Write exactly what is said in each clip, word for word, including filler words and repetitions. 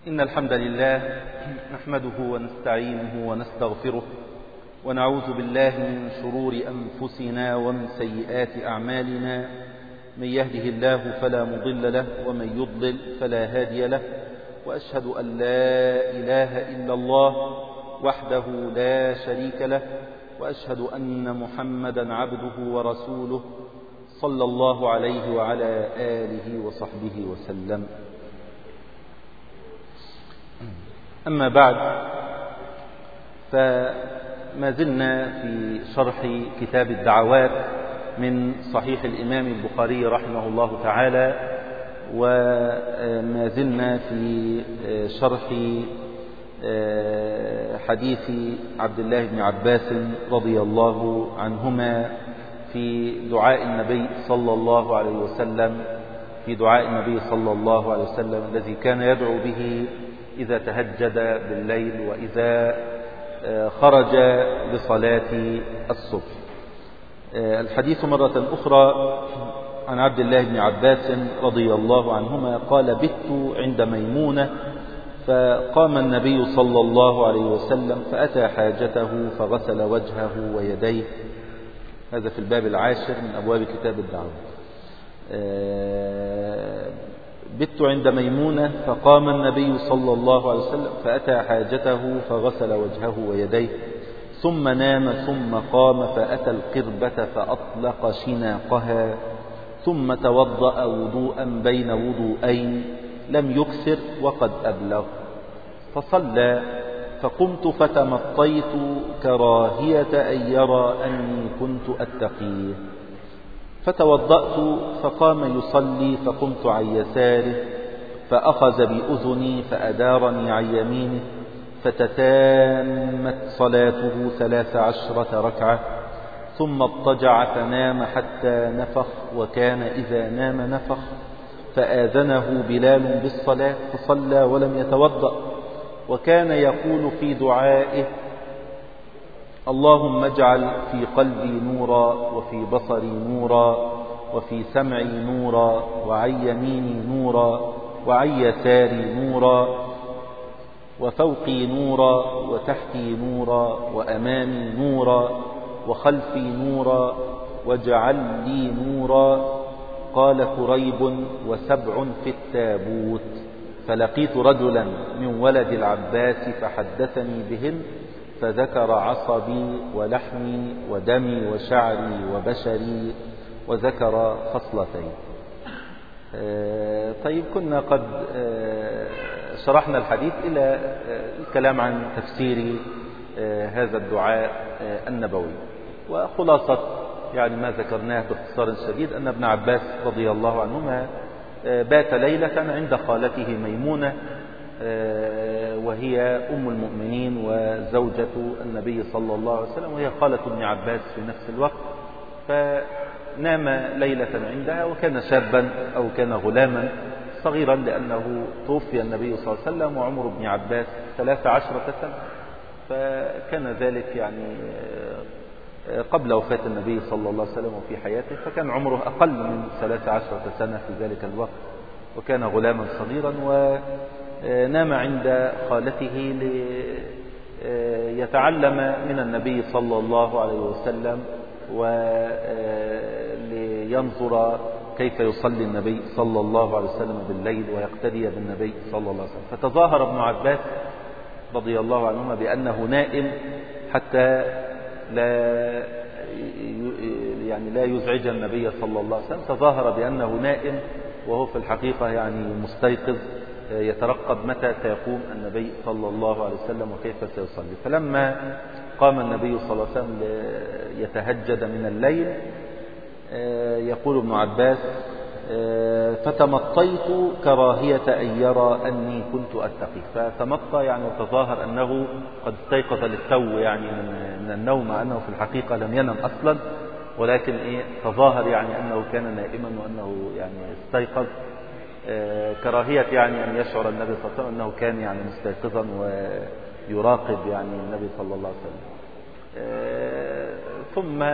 إن الحمد لله نحمده ونستعينه ونستغفره ونعوذ بالله من شرور أنفسنا ومن سيئات أعمالنا. من يهده الله فلا مضل له ومن يضلل فلا هادي له، وأشهد أن لا إله إلا الله وحده لا شريك له، وأشهد أن محمدا عبده ورسوله صلى الله عليه وعلى آله وصحبه وسلم. أما بعد، فما زلنا في شرح كتاب الدعوات من صحيح الإمام البخاري رحمه الله تعالى، وما زلنا في شرح حديث عبد الله بن عباس رضي الله عنهما في دعاء النبي صلى الله عليه وسلم في دعاء النبي صلى الله عليه وسلم الذي كان يدعو به إذا تهجد بالليل وإذا خرج لصلاة الصبح. الحديث مرة أخرى عن عبد الله بن عباس رضي الله عنهما قال: بت عند ميمونة فقام النبي صلى الله عليه وسلم فأتى حاجته فغسل وجهه ويديه. هذا في الباب العاشر من أبواب كتاب الدعوات. بت عند ميمونة فقام النبي صلى الله عليه وسلم فأتى حاجته فغسل وجهه ويديه، ثم نام، ثم قام فأتى القربة فأطلق شناقها، ثم توضأ وضوءا بين وضوءين لم يكثر وقد أبلغ، فصلى. فقمت فتمطيت كراهية أن يرى أني كنت أتقيه، فتوضأت فقام يصلي، فقمت عن يساره فأخذ بأذني فأدارني عن يمينه، فتتامت صلاته ثلاث عشرة ركعة، ثم اضطجع فنام حتى نفخ، وكان إذا نام نفخ، فآذنه بلال بالصلاة فصلى ولم يتوضأ، وكان يقول في دعائه: اللهم اجعل في قلبي نورا، وفي بصري نورا، وفي سمعي نورا، وعن يميني نورا، وعن يساري نورا، وفوقي نورا، وتحتي نورا، وأمامي نورا، وخلفي نورا، واجعل لي نورا. قال كريب: وسبع في التابوت. فلقيت رجلا من ولد العباس فحدثني بهن، فذكر عصبي ولحمي ودمي وشعري وبشري، وذكر خصلتين. طيب، كنا قد شرحنا الحديث إلى الكلام عن تفسير هذا الدعاء النبوي، وخلاصة يعني ما ذكرناه باختصار شديد أن ابن عباس رضي الله عنهما بات ليلة عند خالته ميمونة، وهي أم المؤمنين وزوجة النبي صلى الله عليه وسلم، وهي خالة ابن عباس في نفس الوقت. فنام ليلة عندها، وكان شابا أو كان غلاما صغيرا، لأنه توفي النبي صلى الله عليه وسلم وعمر ابن عباس ثلاث عشرة سنة، فكان ذلك يعني قبل وفاة النبي صلى الله عليه وسلم وفي حياته، فكان عمره أقل من ثلاث عشرة سنة في ذلك الوقت، وكان غلاما صغيرا، ونام عند خالته ليتعلم من النبي صلى الله عليه وسلم، ولينظر كيف يصلي النبي صلى الله عليه وسلم بالليل ويقتدي بالنبي صلى الله عليه وسلم. فتظاهر ابن عباس رضي الله عنهما بأنه نائم حتى لا يعني لا يزعج النبي صلى الله عليه وسلم، تظاهر بأنه نائم وهو في الحقيقة يعني مستيقظ، يترقب متى سيقوم النبي صلى الله عليه وسلم وكيف سيصلي. فلما قام النبي صلى الله عليه وسلم يتهجد من الليل، يقول ابن عباس: فتمطيت كراهية أن يرى أني كنت أتقي. فتمطى يعني وتظاهر أنه قد استيقظ للتو يعني من النوم، مع أنه في الحقيقة لم ينم أصلا، ولكن إيه تظاهر يعني أنه كان نائما وأنه يعني استيقظ، كراهية يعني أن يشعر النبي صلى الله عليه وسلم أنه كان يعني مستيقظا ويراقب يعني النبي صلى الله عليه وسلم. ثم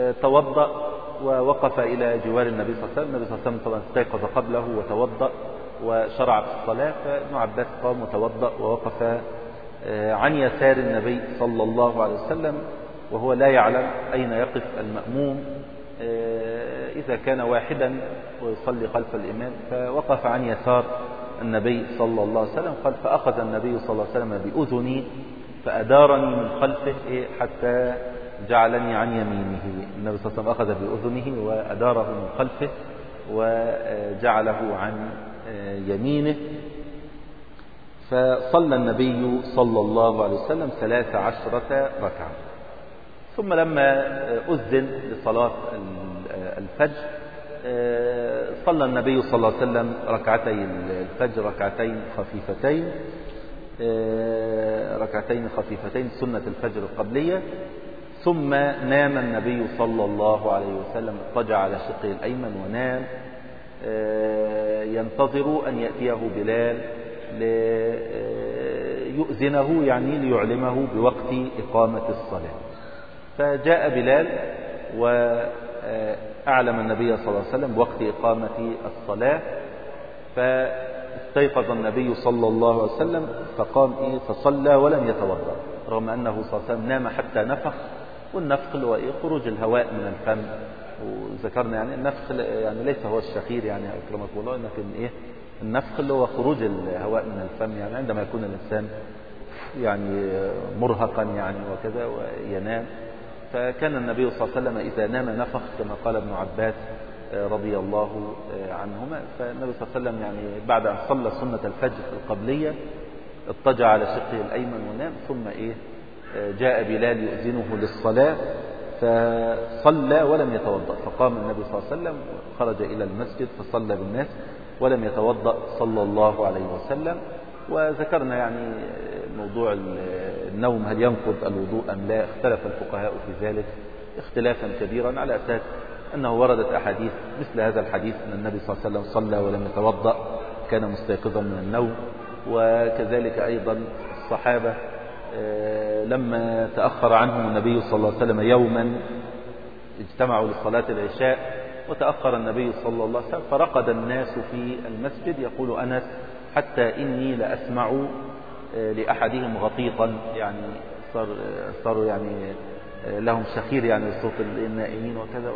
توضأ ووقف إلى جوار النبي صلى الله عليه وسلم. النبي صلى الله عليه وسلم طبعا استيقظ قبله وتوضأ، وشرع في الصلاة. فابن عباس قام وتوضأ ووقف عن يسار النبي صلى الله عليه وسلم، وهو لا يعلم أين يقف المأموم إذا كان واحدا ويصلي خلف الإمام، فوقف عن يسار النبي صلى الله عليه وسلم. قال فأخذ النبي صلى الله عليه وسلم بأذني فأدارني من خلفه حتى جعلني عن يمينه. النبي صلى الله عليه وسلم أخذ بأذنه وأداره من خلفه وجعله عن يمينه. فصلى النبي صلى الله عليه وسلم ثلاث عشرة ركعة. ثم لما أذن لصلاة الفجر صلى النبي صلى الله عليه وسلم ركعتي الفجر ركعتين خفيفتين ركعتين خفيفتين سنة الفجر القبلية. ثم نام النبي صلى الله عليه وسلم، اضطجع على شقه الأيمن ونام ينتظر أن يأتيه بلال ليؤذنه، يعني ليعلمه بوقت إقامة الصلاة. فجاء بلال وأعلم النبي صلى الله عليه وسلم بوقت إقامة الصلاة. فاستيقظ النبي صلى الله عليه وسلم فقام إيه فصلى ولم يتوضأ، رغم أنه صلى الله عليه وسلم نام حتى نفخ. والنفخ اللي هو إيه خروج الهواء من الفم، وذكرنا يعني النفخ يعني ليس هو الشخير يعني أكرمكم الله، لكن إيه النفخ اللي هو خروج الهواء من الفم، يعني عندما يكون الإنسان يعني مرهقا يعني وكذا وينام. فكان النبي صلى الله عليه وسلم إذا نام نفخ كما قال ابن عباس رضي الله عنهما. فالنبي صلى الله عليه وسلم يعني بعد أن صلى سنة الفجر القبلية اضطجع على شقه الأيمن ونام. ثم إيه جاء بلال يؤذنه للصلاة فصلى ولم يتوضأ. فقام النبي صلى الله عليه وسلم خرج إلى المسجد فصلى بالناس ولم يتوضأ صلى الله عليه وسلم. وذكرنا يعني موضوع النوم هل ينقض الوضوء أم لا، اختلف الفقهاء في ذلك اختلافا كبيرا، على أساس أنه وردت أحاديث مثل هذا الحديث أن النبي صلى الله عليه وسلم صلى ولم يتوضأ، كان مستيقظا من النوم. وكذلك أيضا الصحابة لما تأخر عنهم النبي صلى الله عليه وسلم يوما اجتمعوا لصلاة العشاء وتأخر النبي صلى الله عليه وسلم، فرقد الناس في المسجد. يقول أنس حتى إني لأسمع لأحدهم غطيطا، يعني صار صاروا يعني لهم شخير يعني صوت النائمين وكذا.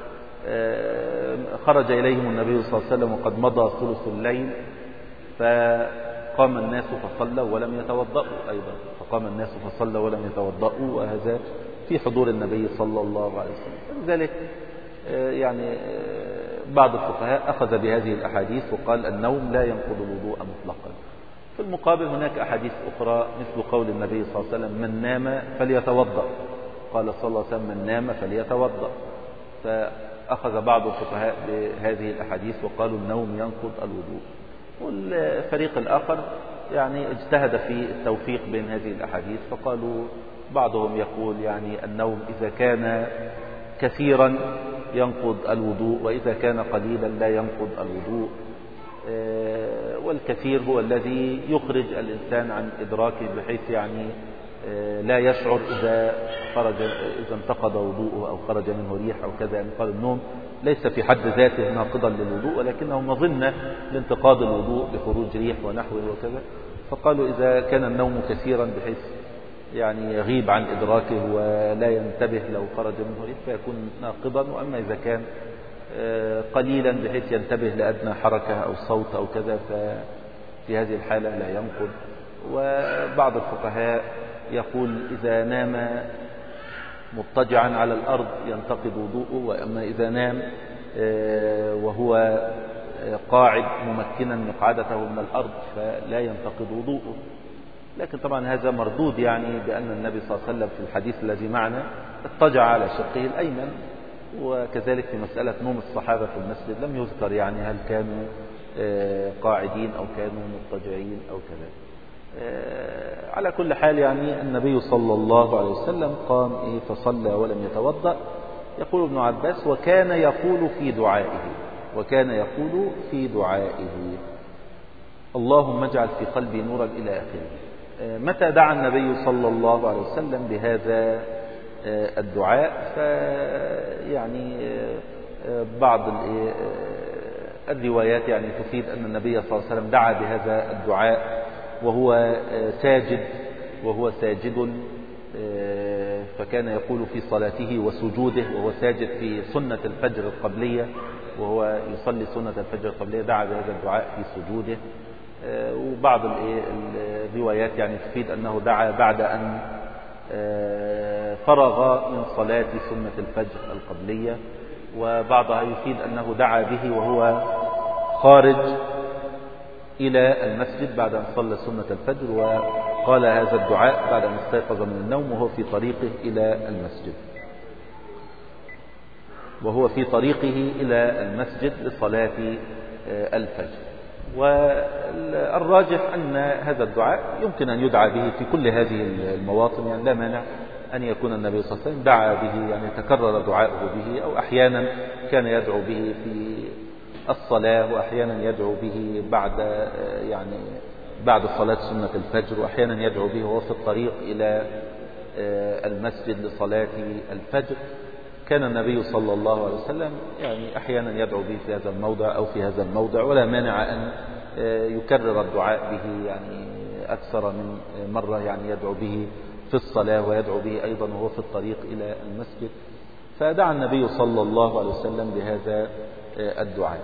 وخرج إليهم النبي صلى الله عليه وسلم وقد مضى ثلث الليل، فقام الناس فصلوا ولم يتوضأوا أيضا، فقام الناس فصلوا ولم يتوضأوا، وهذا في حضور النبي صلى الله عليه وسلم. لذلك يعني بعض الفقهاء أخذ بهذه الأحاديث وقال النوم لا ينقض الوضوء مطلقا. في المقابل هناك أحاديث أخرى مثل قول النبي صلى الله عليه وسلم من نام فليتوضأ، قال صلى الله عليه وسلم من نام فليتوضأ. فأخذ بعض الفقهاء بهذه الأحاديث وقالوا النوم ينقض الوضوء. والفريق الآخر يعني اجتهد في التوفيق بين هذه الأحاديث، فقالوا بعضهم يقول يعني النوم إذا كان كثيرا ينقض الوضوء، وإذا كان قليلا لا ينقض الوضوء. والكثير هو الذي يخرج الإنسان عن إدراكه بحيث يعني لا يشعر إذا خرج إذا انتقض وضوءه أو خرج منه ريح أو كذا. يعني قال النوم ليس في حد ذاته ناقضا للوضوء، ولكنه مظنة لانتقاض الوضوء بخروج ريح ونحوه وكذا. فقالوا إذا كان النوم كثيرا بحيث يعني يغيب عن إدراكه ولا ينتبه لو خرج منه ريح فيكون ناقضا، وأما إذا كان قليلا بحيث ينتبه لأدنى حركة أو صوت أو كذا ففي هذه الحالة لا ينقض. وبعض الفقهاء يقول إذا نام مضطجعا على الأرض ينتقض وضوءه، وأما إذا نام وهو قاعد ممكنا مقعدته من الأرض فلا ينتقض وضوءه. لكن طبعا هذا مردود يعني بأن النبي صلى الله عليه وسلم في الحديث الذي معنا اضطجع على شقه الأيمن. وكذلك في مسألة نوم الصحابة في المسجد لم يذكر يعني هل كانوا قاعدين أو كانوا مضطجعين أو كذا. على كل حال يعني النبي صلى الله عليه وسلم قام إيه فصلى ولم يتوضأ. يقول ابن عباس وكان يقول في دعائه وكان يقول في دعائه اللهم اجعل في قلبي نورا إلى آخره. متى دعا النبي صلى الله عليه وسلم بهذا الدعاء؟ فيعني بعض الروايات يعني تفيد أن النبي صلى الله عليه وسلم دعا بهذا الدعاء وهو ساجد وهو ساجد فكان يقول في صلاته وسجوده وهو ساجد في سنة الفجر القبلية، وهو يصلي سنة الفجر القبلية دعا بهذا الدعاء في سجوده. وبعض الروايات يعني تفيد أنه دعا بعد أن فرغ من صلاة سنة الفجر القبلية، وبعضها يفيد أنه دعا به وهو خارج إلى المسجد بعد أن صلى سنة الفجر، وقال هذا الدعاء بعد أن استيقظ من النوم وهو في طريقه إلى المسجد وهو في طريقه إلى المسجد لصلاة الفجر. والراجح أن هذا الدعاء يمكن أن يدعى به في كل هذه المواطن، يعني لا مانع أن يكون النبي صلى الله عليه وسلم دعا به، يعني تكرر دعاؤه به، أو أحيانا كان يدعو به في الصلاة، وأحيانا يدعو به بعد يعني بعد صلاة سنة الفجر، وأحيانا يدعو به وهو في الطريق إلى المسجد لصلاة الفجر. كان النبي صلى الله عليه وسلم يعني أحيانا يدعو به في هذا الموضع أو في هذا الموضع، ولا مانع أن يكرر الدعاء به يعني أكثر من مرة، يعني يدعو به في الصلاة ويدعو به أيضا وهو في الطريق إلى المسجد. فدعا النبي صلى الله عليه وسلم بهذا الدعاء.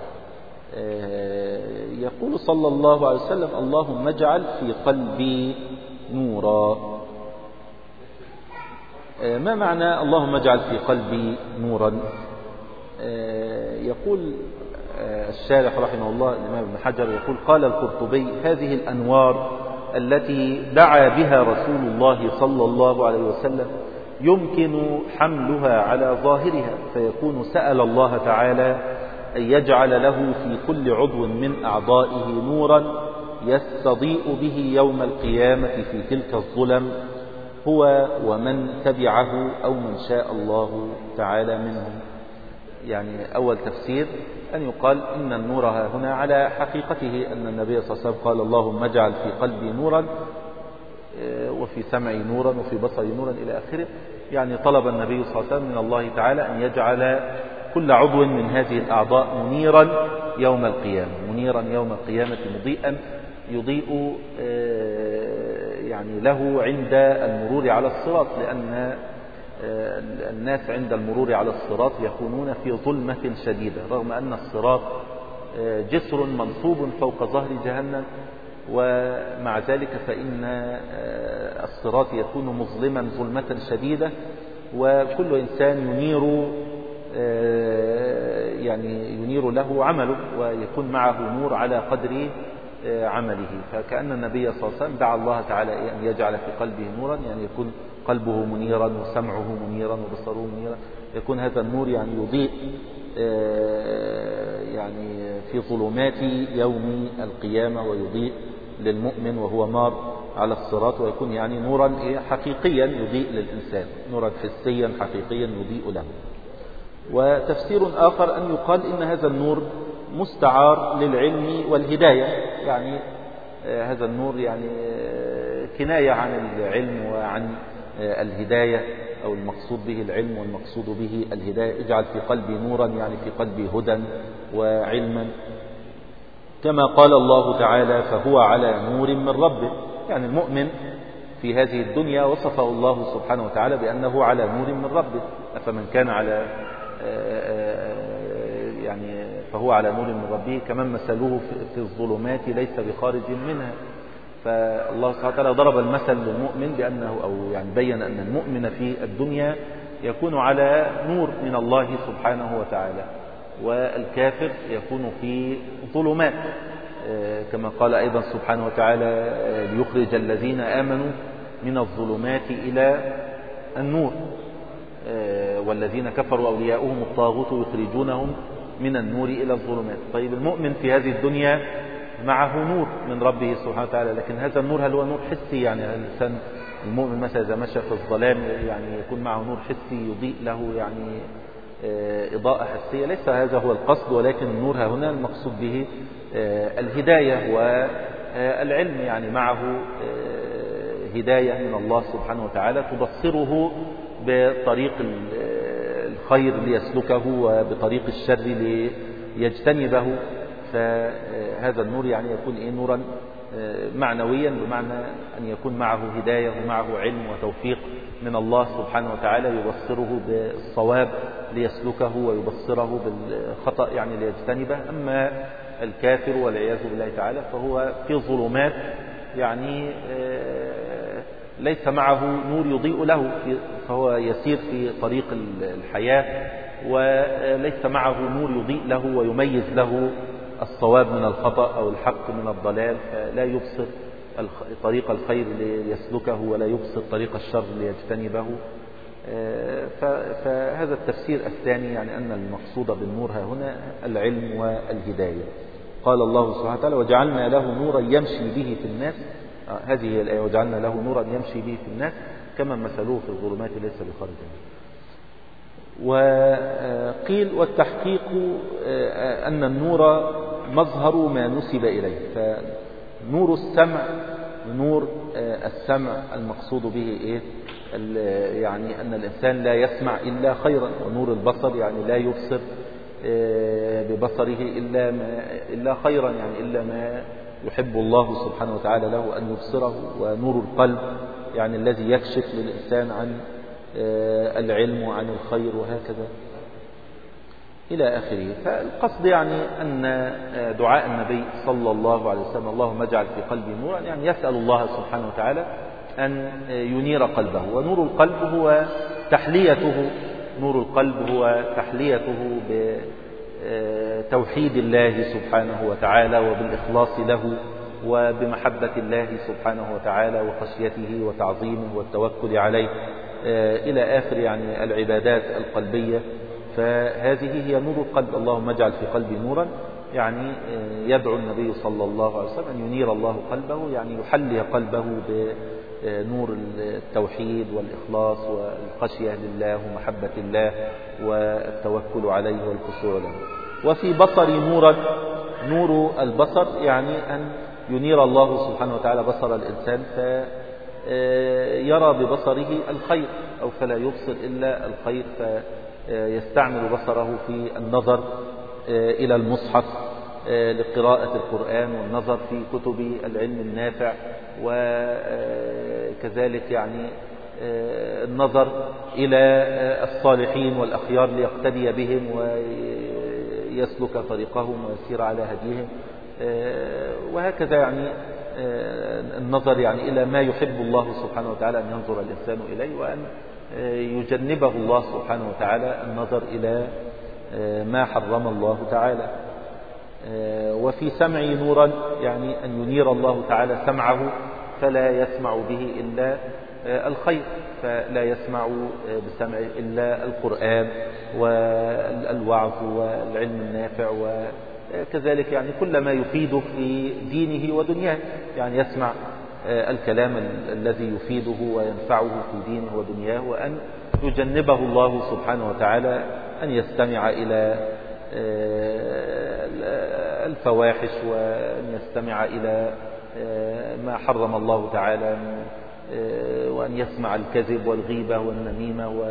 يقول صلى الله عليه وسلم: اللهم اجعل في قلبي نورا. ما معنى اللهم اجعل في قلبي نورا؟ يقول الشارح رحمه الله الإمام ابن حجر يقول: قال القرطبي: هذه الأنوار التي دعا بها رسول الله صلى الله عليه وسلم يمكن حملها على ظاهرها، فيكون سأل الله تعالى أن يجعل له في كل عضو من أعضائه نورا يستضيء به يوم القيامة في تلك الظلم هو ومن تبعه أو من شاء الله تعالى منهم. يعني أول تفسير أن يقال إن النور هنا على حقيقته، أن النبي صلى الله عليه وسلم قال: اللهم اجعل في قلبي نورا، وفي سمعي نورا، وفي بصري نورا، إلى آخره. يعني طلب النبي صلى الله عليه وسلم من الله تعالى أن يجعل كل عضو من هذه الأعضاء منيرا يوم القيامة، منيرا يوم القيامة مضيئا يضيء يعني له عند المرور على الصراط، لأن الناس عند المرور على الصراط يكونون في ظلمة شديدة، رغم أن الصراط جسر منصوب فوق ظهر جهنم، ومع ذلك فإن الصراط يكون مظلما ظلمة شديدة، وكل إنسان ينير يعني ينير له عمله، ويكون معه نور على قدر عمله. فكأن النبي صلى الله عليه وسلم دعا الله تعالى أن يجعل في قلبه نورا، يعني يكون قلبه منيرا وسمعه منيرا وبصره منيرا، يكون هذا النور يعني يضيء يعني في ظلمات يوم القيامة، ويضيء للمؤمن وهو مار على الصراط، ويكون يعني نورا حقيقيا يضيء للإنسان، نورا حسيا حقيقيا يضيء له. وتفسير آخر أن يقال إن هذا النور مستعار للعلم والهداية، يعني هذا النور يعني كناية عن العلم وعن الهداية، أو المقصود به العلم والمقصود به الهداية. اجعل في قلبي نورا يعني في قلبي هدى وعلما، كما قال الله تعالى: فهو على نور من ربه. يعني المؤمن في هذه الدنيا وصفه الله سبحانه وتعالى بأنه على نور من ربه، فمن كان على يعني فهو على نور من ربه كمن مثله في الظلمات ليس بخارج منها. فالله سبحانه وتعالى ضرب المثل للمؤمن بأنه، أو يعني بين أن المؤمن في الدنيا يكون على نور من الله سبحانه وتعالى، والكافر يكون في ظلمات، كما قال أيضا سبحانه وتعالى: ليخرج الذين آمنوا من الظلمات إلى النور، والذين كفروا أولياؤهم الطاغوت يخرجونهم من النور إلى الظلمات. طيب المؤمن في هذه الدنيا معه نور من ربه سبحانه وتعالى، لكن هذا النور هل هو نور حسي؟ يعني الإنسان المؤمن مثلا إذا مشى في الظلام يعني يكون معه نور حسي يضيء له يعني إضاءة حسية؟ ليس هذا هو القصد، ولكن النور هنا المقصود به الهداية والعلم، يعني معه هداية من الله سبحانه وتعالى تبصره بطريق الخير ليسلكه، وبطريق الشر ليجتنبه. فهذا النور يعني يكون إيه نورا معنويا، بمعنى أن يكون معه هداية ومعه علم وتوفيق من الله سبحانه وتعالى يبصره بالصواب ليسلكه ويبصره بالخطأ يعني ليجتنبه. أما الكافر والعياذ بالله تعالى فهو في ظلمات، يعني ليس معه نور يضيء له، فهو يسير في طريق الحياة وليس معه نور يضيء له ويميز له الصواب من الخطأ أو الحق من الضلال، فلا يبصر طريق الخير ليسلكه ولا يبصر طريق الشر ليجتنبه. فهذا التفسير الثاني، يعني أن المقصود بالنور ها هنا العلم والهداية. قال الله سبحانه وتعالى: وجعلنا له نورا يمشي به في الناس. هذه هي الآية: وجعلنا له نورا يمشي به في الناس كما مثلوه في الظلمات ليس بخارج منها. وقيل والتحقيق أن النور مظهر ما نسب إليه، فنور السمع نور السمع المقصود به إيه؟ يعني أن الإنسان لا يسمع إلا خيرا، ونور البصر يعني لا يبصر ببصره إلا, ما إلا خيرا، يعني إلا ما يحب الله سبحانه وتعالى له أن يبصره. ونور القلب يعني الذي يكشف للإنسان عن العلم وعن الخير وهكذا إلى آخره. فالقصد يعني أن دعاء النبي صلى الله عليه وسلم: اللهم اجعل في قلبي نورا، يعني يسأل الله سبحانه وتعالى أن ينير قلبه. ونور القلب هو تحليته نور القلب هو تحليته بتوحيد الله سبحانه وتعالى وبالإخلاص له وبمحبة الله سبحانه وتعالى وخشيته وتعظيمه والتوكل عليه إلى آخر يعني العبادات القلبية. فهذه هي نور القلب. اللهم اجعل في قلبي نورا، يعني يدعو النبي صلى الله عليه وسلم أن ينير الله قلبه، يعني يحلي قلبه بنور التوحيد والإخلاص والخشية لله ومحبة الله والتوكل عليه والخشوع له. وفي بصري نورا، نور البصر يعني أن ينير الله سبحانه وتعالى بصر الإنسان فيرى ببصره الخير، أو فلا يبصر إلا الخير، فيستعمل بصره في النظر إلى المصحف لقراءة القرآن والنظر في كتب العلم النافع، وكذلك يعني النظر إلى الصالحين والأخيار ليقتدي بهم ويسلك طريقهم ويسير على هديهم، وهكذا يعني النظر يعني إلى ما يحب الله سبحانه وتعالى أن ينظر الإنسان إليه، وأن يجنبه الله سبحانه وتعالى النظر إلى ما حرم الله تعالى. وفي سمعي نورا، يعني أن ينير الله تعالى سمعه فلا يسمع به إلا الخير، فلا يسمع بسمعه إلا القرآن والوعظ والعلم النافع، وكذلك يعني كل ما يفيده في دينه ودنياه، يعني يسمع الكلام الذي يفيده وينفعه في دينه ودنياه، وأن يجنبه الله سبحانه وتعالى أن يستمع إلى الفواحش وأن يستمع إلى ما حرم الله تعالى، وأن يسمع الكذب والغيبة والنميمة و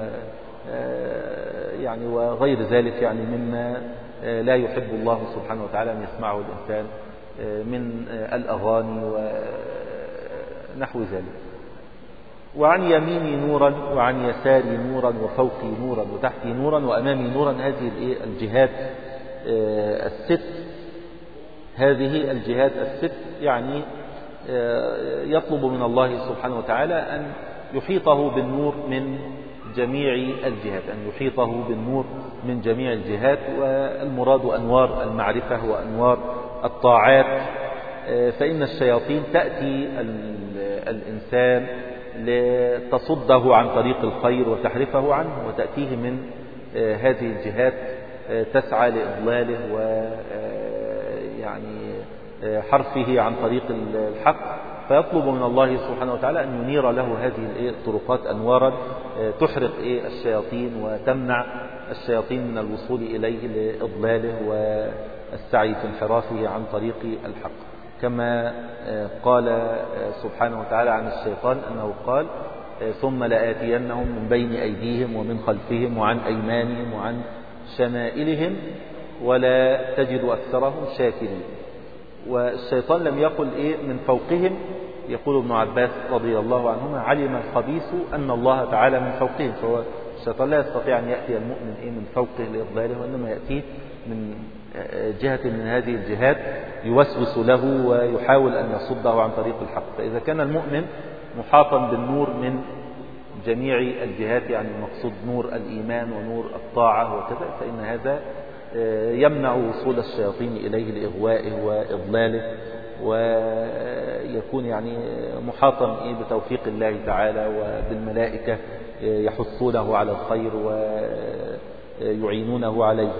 يعني وغير ذلك يعني مما لا يحب الله سبحانه وتعالى أن يسمعه الإنسان من الأغاني ونحو ذلك. وعن يميني نورا وعن يساري نورا وفوقي نورا وتحتي نورا وأمامي نورا. هذه الجهات الست، هذه الجهات الست يعني يطلب من الله سبحانه وتعالى أن يحيطه بالنور من جميع الجهات، أن يحيطه بالنور من جميع الجهات. والمراد أنوار المعرفة وأنوار الطاعات، فإن الشياطين تأتي الإنسان لتصده عن طريق الخير وتحرفه عنه، وتأتيه من هذه الجهات تسعى لإضلاله ويعني حرفه عن طريق الحق، فيطلب من الله سبحانه وتعالى أن ينير له هذه الطرقات أنوارا تحرق الشياطين وتمنع الشياطين من الوصول إليه لإضلاله والسعي في انحرافه عن طريق الحق. كما قال سبحانه وتعالى عن الشيطان أنه قال: ثم لآتينهم من بين أيديهم ومن خلفهم وعن أيمانهم وعن شمائلهم ولا تجد أكثرهم شاكرين. والشيطان لم يقل إيه من فوقهم، يقول ابن عباس رضي الله عنهما: علم الخبيث أن الله تعالى من فوقهم. فهو الشيطان لا يستطيع أن يأتي المؤمن إيه من فوقه لإضلاله، وإنما يأتيه من جهة من هذه الجهات يوسوس له ويحاول أن يصده عن طريق الحق. فإذا كان المؤمن محاطا بالنور من جميع الجهات، يعني المقصود نور الإيمان ونور الطاعة وكذا، فإن هذا يمنع وصول الشياطين إليه لإغوائه وإضلاله، ويكون يعني محاطا بتوفيق الله تعالى وبالملائكة يحثونه على الخير ويعينونه عليه.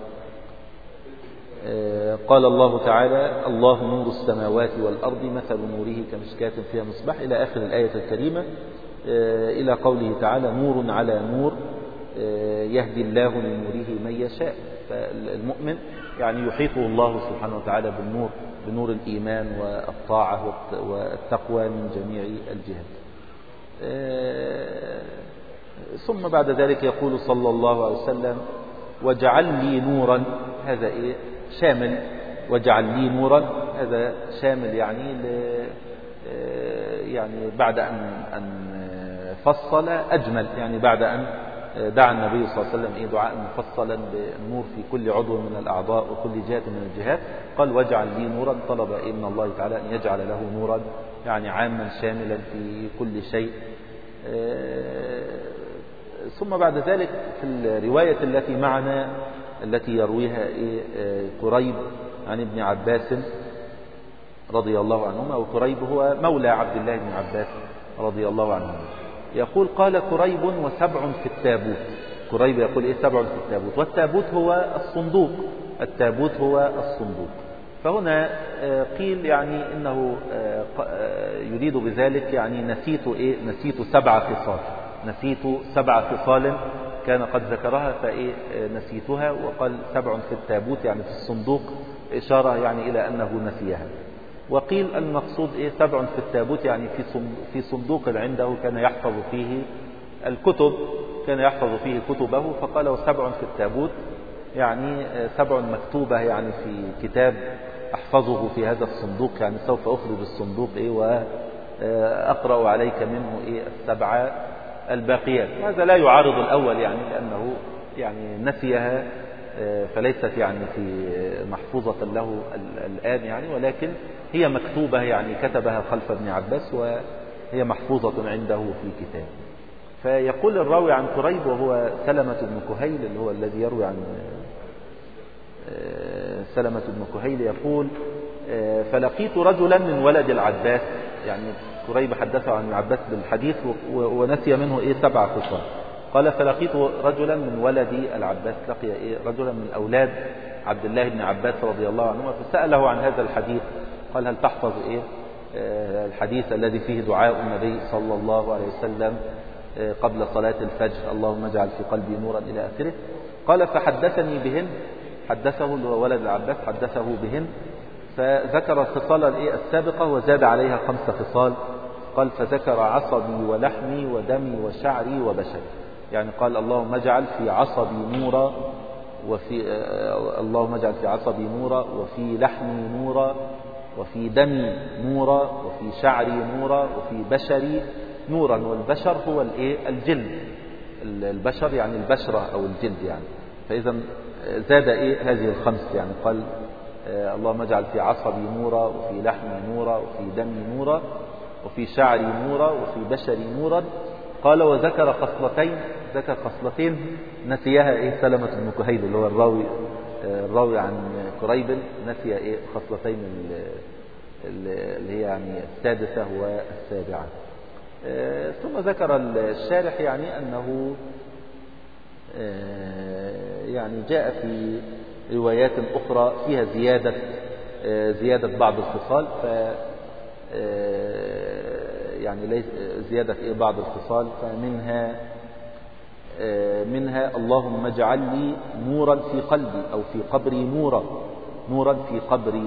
قال الله تعالى: الله نور السماوات والأرض مثل نوره كمشكاة فيها مصباح، إلى آخر الآية الكريمة، إلى قوله تعالى: نور على نور يهدي الله لنوره من يشاء. فالمؤمن يعني يحيطه الله سبحانه وتعالى بالنور، بنور الإيمان والطاعة والتقوى من جميع الجهات. ثم بعد ذلك يقول صلى الله عليه وسلم: واجعل لي نورا. هذا إيه؟ شامل. واجعل لي نورا هذا شامل، يعني ل يعني بعد أن أن فصل أجمل، يعني بعد أن دعا النبي صلى الله عليه وسلم إيه دعاء مفصلا بالنور في كل عضو من الأعضاء وكل جهة من الجهات، قال: واجعل لي نورا. طلب إيه من الله تعالى أن يجعل له نورا، يعني عاما شاملا في كل شيء. ثم بعد ذلك في الرواية التي معنا التي يرويها إيه قريب عن ابن عباس رضي الله عنهما، وقريب هو مولى عبد الله بن عباس رضي الله عنهما، يقول: قال قريب: وسبع في التابوت. قريب يقول إيه سبع في التابوت، والتابوت هو الصندوق، التابوت هو الصندوق. فهنا قيل يعني إنه يريد بذلك يعني نسيت إيه نسيت سبع خصال، نسيت سبع خصال كان قد ذكرها فإيه نسيتها، وقال سبع في التابوت يعني في الصندوق، إشارة يعني إلى أنه نسيها. وقيل المقصود إيه سبع في التابوت يعني في في صندوق عنده كان يحفظ فيه الكتب، كان يحفظ فيه كتبه، فقال: وسبع في التابوت يعني سبع مكتوبة يعني في كتاب أحفظه في هذا الصندوق، يعني سوف أخرج الصندوق إيه وأقرأ عليك منه إيه السبع الباقيات. هذا لا يعارض الأول، يعني لأنه يعني نسيها فليست يعني في محفوظة له الآن يعني، ولكن هي مكتوبة يعني كتبها خلف ابن عباس وهي محفوظة عنده في كتاب. فيقول الراوي عن قريب وهو سلمة بن كهيل اللي هو الذي يروي عن سلمة بن كهيل، يقول: فلقيت رجلا من ولد العباس، يعني قريب حدثه عن العباس بالحديث ونسي منه إيه سبع خصال. قال: فلقيت رجلا من ولد العباس، لقي إيه رجلا من أولاد عبد الله بن عباس رضي الله عنهما، فسأله عن هذا الحديث، قال: هل تحفظ إيه الحديث الذي فيه دعاء النبي صلى الله عليه وسلم قبل صلاة الفجر: اللهم اجعل في قلبي نورا إلى آخره. قال: فحدثني بهن، حدثه اللي هو ولد العباس حدثه بهن، فذكر الخصال السابقة وزاد عليها خمس خصال. قال: فذكر عصبي ولحمي ودمي وشعري وبشري، يعني قال: اللهم اجعل في عصبي نورا، وفي اللهم اجعل في عصبي نورا، وفي لحمي نورا، وفي دمي نورا، وفي شعري نورا، وفي بشري نورا. والبشر هو الايه الجلد، البشر يعني البشرة أو الجلد يعني. فإذا زاد إيه هذه الخمس، يعني قال: اللهم اجعل في عصبي نورا، وفي لحمي نورا، وفي دمي نورا، وفي شعري نورا، وفي بشري نورا. قال: وذكر خصلتين، ذكر خصلتين نسيها إيه سلمة بن كهيل اللي هو الراوي الراوي عن قريب، نسي إيه خصلتين اللي هي يعني السادسة والسابعة. ثم ذكر الشارح يعني أنه يعني جاء في روايات أخرى فيها زيادة زيادة بعض الخصال، ف يعني ليس زيادة إيه بعض الخصال، فمنها منها اللهم اجعل لي نورا في قلبي أو في قبري نورا، نورا في قبري،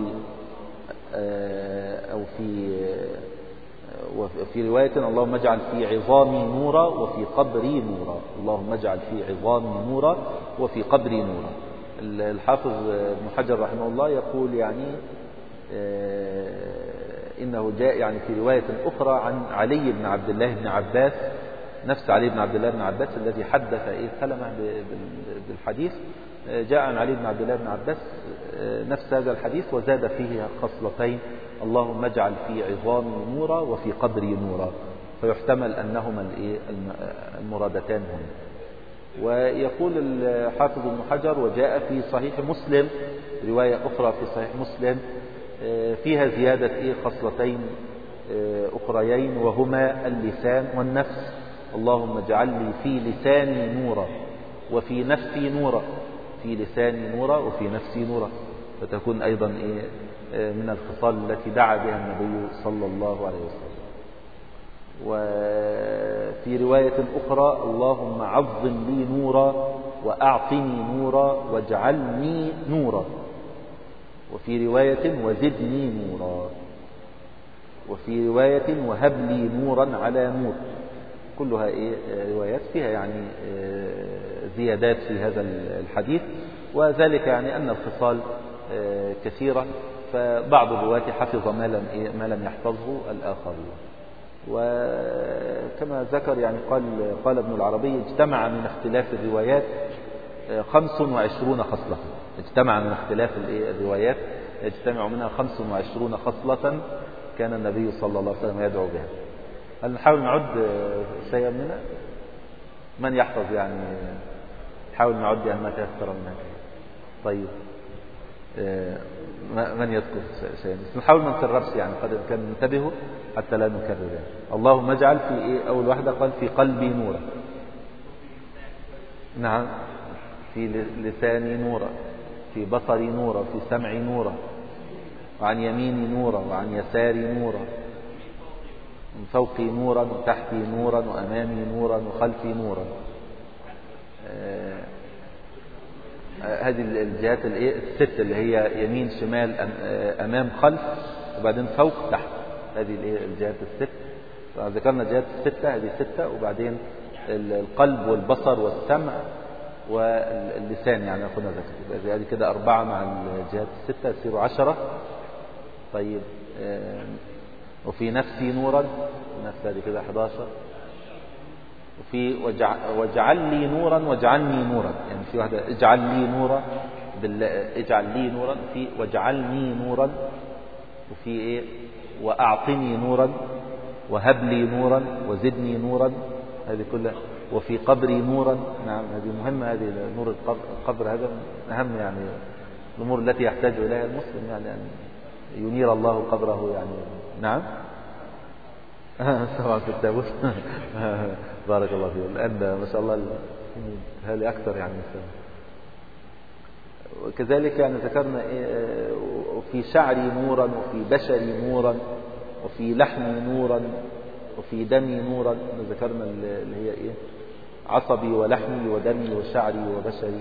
أو في وفي رواية اللهم اجعل في عظامي نورا وفي قبري نورا، اللهم اجعل في عظامي نورا وفي قبري نورا. الحافظ ابن حجر رحمه الله يقول يعني إنه جاء يعني في رواية أخرى عن علي بن عبد الله بن عباس، نفس علي بن عبد الله بن عباس الذي حدث إيه سلمة بالحديث، جاء عن علي بن عبد الله بن عباس نفس هذا الحديث وزاد فيه خصلتين: اللهم اجعل في عظامي نورا وفي قبري نورا، فيحتمل أنهما المرادتان هنا. ويقول الحافظ ابن حجر: وجاء في صحيح مسلم رواية أخرى في صحيح مسلم فيها زيادة إيه خصلتين أخريين، وهما اللسان والنفس: اللهم اجعل لي في لساني نورا وفي نفسي نورا، في لساني نورا وفي نفسي نورا، فتكون أيضا إيه من الخصال التي دعا بها النبي صلى الله عليه وسلم. وفي رواية أخرى: اللهم عظم لي نورا وأعطني نورا واجعلني نورا، وفي رواية: وزدني نورا، وفي رواية: وهب لي نورا على نور. كلها إيه روايات فيها يعني زيادات في هذا الحديث، وذلك يعني أن الخصال كثيرة، فبعض الرواة حفظ ما لم إيه ما لم يحفظه الآخرين. وكما ذكر يعني قال قال ابن العربي: اجتمع من اختلاف الروايات خمس وعشرون خصلة. اجتمع من اختلاف الروايات يجتمع منها خمس وعشرون خصلة كان النبي صلى الله عليه وسلم يدعو بها. هل نحاول نعد شيئا منها؟ من يحفظ يعني؟ نحاول نعد يعني ما تيسر منها. طيب من يذكر شيئا؟ بس نحاول ما نكررش يعني، قد كان ننتبهوا حتى لا نكرر يعني. اللهم اجعل في إيه أول واحدة قال: في قلبي نورا. نعم. في لساني نورا، في بصري نورا، في سمعي نورا، وعن يميني نورا، وعن يساري نورا، من فوقي نورا، وتحتي نورا، وأمامي نورا، وخلفي نورا. آه هذه الجهات الست اللي هي يمين شمال أمام خلف، وبعدين فوق تحت. هذه الجهات الست. ذكرنا الجهات الستة، هذه ستة، وبعدين القلب والبصر والسمع واللسان يعني أخذنا ذكر. هذه كده أربعة مع الجهات الستة يصيروا عشرة. طيب وفي نفسي نورا، نفس هذه كده أحد عشر. وفي واجعل لي نورا واجعلني نورا، يعني في واحدة اجعل لي نورا اجعل لي نورا، في واجعلني نورا، وفي ايه واعطني نورا، وهب لي نورا، وزدني نورا، هذه كلها. وفي قبري نورا. نعم هذه مهمة، هذه نور القبر هذا أهم يعني الأمور التي يحتاج إليها المسلم، يعني أن ينير الله قبره يعني. نعم سواء في التابوت. بارك الله فيك. الآن ما شاء الله هذه أكثر يعني. وكذلك يعني ذكرنا وفي شعري نورا، وفي بشري نورا، وفي لحمي نورا، وفي دمي نورا. ذكرنا اللي هي إيه عصبي ولحمي ودمي وشعري وبشري.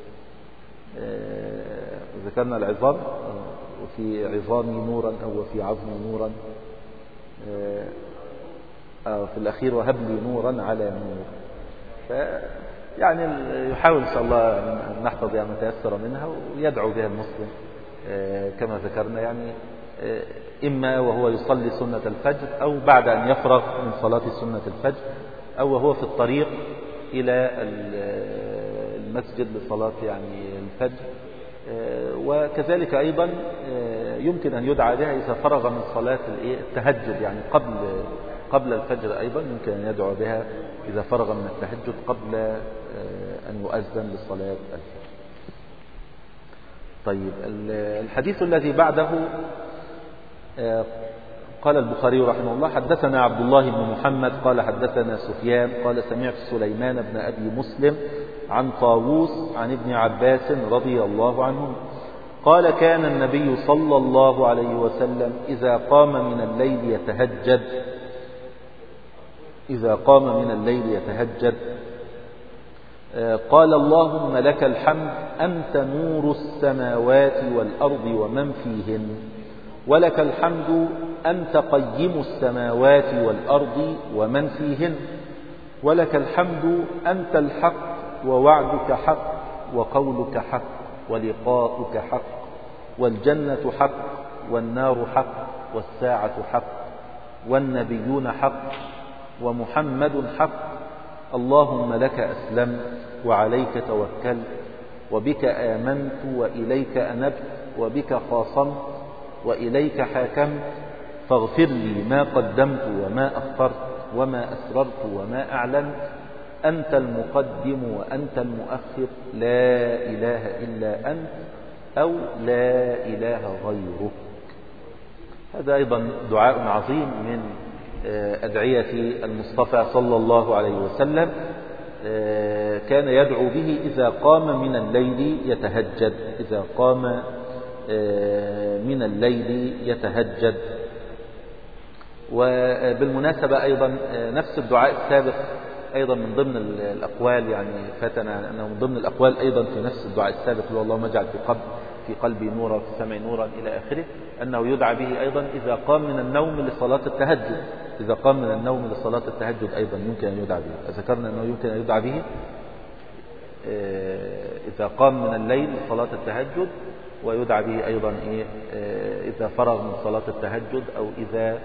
ذكرنا العظام، وفي عظامي نورا أو وفي عظمي نورا. في الأخير وهب لي نورا على نور. يعني يحاول إن شاء الله أن نحفظ يعني ما تيسر منها، ويدعو بها المسلم كما ذكرنا يعني، إما وهو يصلي سنة الفجر، أو بعد أن يفرغ من صلاة سنة الفجر، أو وهو في الطريق إلى المسجد لصلاة يعني الفجر. وكذلك أيضا يمكن أن يدعى بها إذا فرغ من صلاة التهجد، يعني قبل قبل الفجر أيضا يمكن أن يدعو بها إذا فرغ من التهجد قبل أن يؤذن لصلاة الفجر. طيب الحديث الذي بعده قال البخاري رحمه الله: حدثنا عبد الله بن محمد قال حدثنا سفيان قال سمعت سليمان بن أبي مسلم عن طاووس عن ابن عباس رضي الله عنه قال: كان النبي صلى الله عليه وسلم إذا قام من الليل يتهجد إذا قام من الليل يتهجد قال: اللهم لك الحمد أنت نور السماوات والأرض ومن فيهن، ولك الحمد أنت قيم السماوات والأرض ومن فيهن، ولك الحمد أنت الحق ووعدك حق وقولك حق ولقاؤك حق، والجنة حق، والنار حق، والساعة حق، والنبيون حق، ومحمد حق. اللهم لك أسلمت وعليك توكلت وبك آمنت وإليك أنبت وبك خاصمت وإليك حاكمت، فاغفر لي ما قدمت وما أخرت وما أسررت وما أعلنت، أنت المقدم وأنت المؤخر، لا إله إلا أنت، أو لا إله غيرك. هذا أيضا دعاء عظيم من أدعية المصطفى صلى الله عليه وسلم، كان يدعو به إذا قام من الليل يتهجد، إذا قام من الليل يتهجد. وبالمناسبة أيضا نفس الدعاء السابق أيضا من ضمن الأقوال، يعني فاتنا أنه من ضمن الأقوال أيضا في نفس الدعاء السابق، اللهم اجعل في قلب في قلبي نورا وفي السمع نورا إلى آخره، أنه يدعى به أيضا إذا قام من النوم لصلاة التهجد. إذا قام من النوم لصلاة التهجد أيضا يمكن أن يدعى به. ذكرنا أنه يمكن أن يدعى به إذا قام من الليل لصلاة التهجد، ويدعى به أيضا إيه إذا فرغ من صلاة التهجد، أو إذا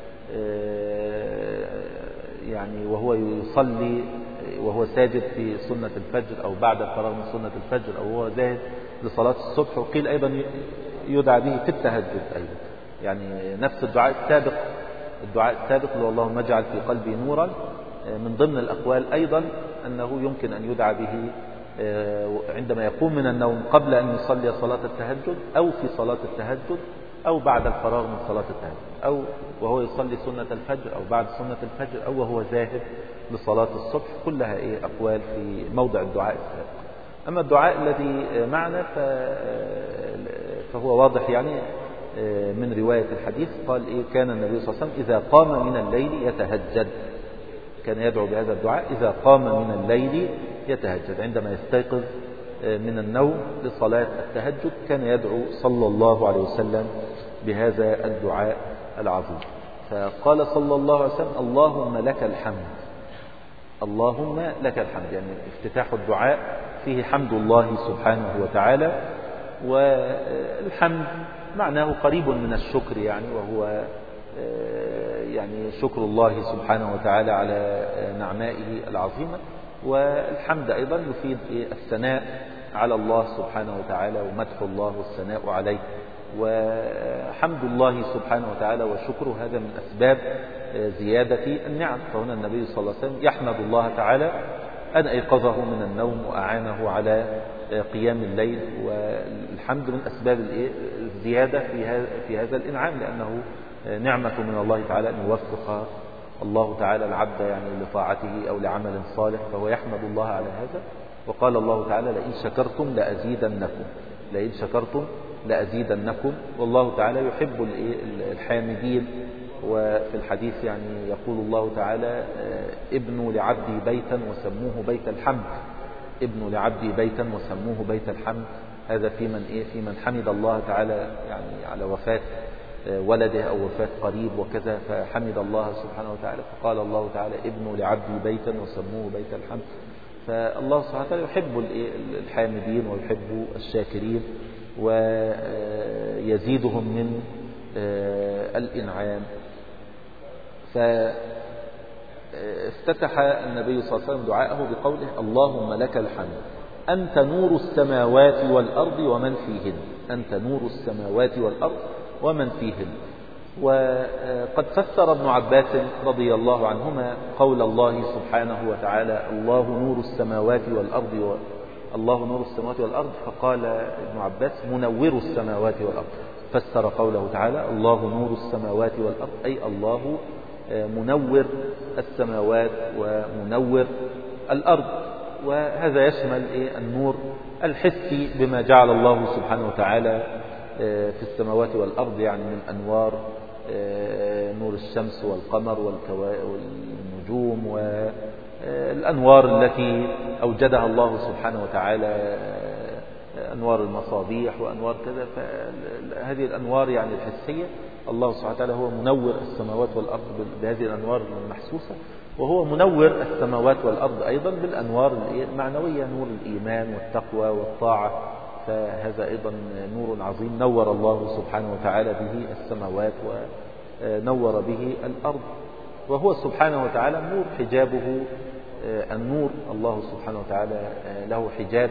يعني وهو يصلي وهو ساجد في سنة الفجر، أو بعد الفراغ من سنة الفجر، أو هو ذاهب لصلاة الصبح. وقيل أيضا يدعى به في التهجد أيضا، يعني نفس الدعاء السابق. الدعاء السابق اللي هو اللهم اجعل في قلبي نورا، من ضمن الأقوال أيضا أنه يمكن أن يدعى به عندما يقوم من النوم قبل أن يصلي صلاة التهجد، أو في صلاة التهجد، أو بعد الفراغ من صلاة التهجد، أو وهو يصلي سنة الفجر، أو بعد سنة الفجر، أو وهو ذاهب لصلاة الصبح. كلها إيه أقوال في موضع الدعاء السابق. أما الدعاء الذي معنا فهو واضح يعني من رواية الحديث، قال إيه كان النبي صلى الله عليه وسلم إذا قام من الليل يتهجد، كان يدعو بهذا الدعاء إذا قام من الليل يتهجد، عندما يستيقظ من النوم لصلاة التهجد كان يدعو صلى الله عليه وسلم بهذا الدعاء العظيم. فقال صلى الله عليه وسلم اللهم لك الحمد، اللهم لك الحمد، يعني افتتاح الدعاء فيه حمد الله سبحانه وتعالى. والحمد معناه قريب من الشكر، يعني وهو يعني شكر الله سبحانه وتعالى على نعمائه العظيمة. والحمد أيضا يفيد الثناء على الله سبحانه وتعالى، ومدح الله والثناء عليه. وحمد الله سبحانه وتعالى وشكره هذا من أسباب زيادة النعم. فهنا النبي صلى الله عليه وسلم يحمد الله تعالى أن أيقظه من النوم وأعانه على قيام الليل، والحمد من أسباب الزيادة في هذا الإنعام، لأنه نعمة من الله تعالى أن يوفق الله تعالى العبد يعني لطاعته أو لعمل صالح، فهو يحمد الله على هذا. وقال الله تعالى لئن شكرتم لأزيدنكم، لئن شكرتم لأزيدنكم. والله تعالى يحب الحامدين. وفي الحديث يعني يقول الله تعالى ابنوا لعبدي بيتا وسموه بيت الحمد، ابنوا لعبدي بيتا وسموه بيت الحمد. هذا في من إيه في من حمد الله تعالى يعني على وفاة ولده أو وفاة قريب وكذا، فحمد الله سبحانه وتعالى، فقال الله تعالى ابنوا لعبدي بيتا وسموه بيت الحمد. فالله سبحانه وتعالى يحب الحامدين ويحب الشاكرين، ويزيدهم من الإنعام. فافتتح النبي صلى الله عليه وسلم دعاءه بقوله اللهم لك الحمد أنت نور السماوات والأرض ومن فيهن، أنت نور السماوات والأرض ومن فيهن. وقد فسر ابن عباس رضي الله عنهما قول الله سبحانه وتعالى الله نور السماوات والأرض و... الله نور السماوات والأرض، فقال ابن عباس منور السماوات والأرض. فسر قوله تعالى الله نور السماوات والأرض أي الله منور السماوات ومنور الأرض. وهذا يشمل النور الحسي بما جعل الله سبحانه وتعالى في السماوات والأرض، يعني من أنوار نور الشمس والقمر والنجوم والأنوار التي أوجدها الله سبحانه وتعالى، أنوار المصابيح وأنوار كذا. فهذه الأنوار يعني الحسية الله سبحانه وتعالى هو منور السماوات والأرض بهذه الأنوار المحسوسة، وهو منور السماوات والأرض أيضا بالأنوار المعنوية، نور الإيمان والتقوى والطاعة. فهذا أيضا نور عظيم نور الله سبحانه وتعالى به السماوات ونور به الأرض. وهو سبحانه وتعالى نور حجابه النور. الله سبحانه وتعالى له حجاب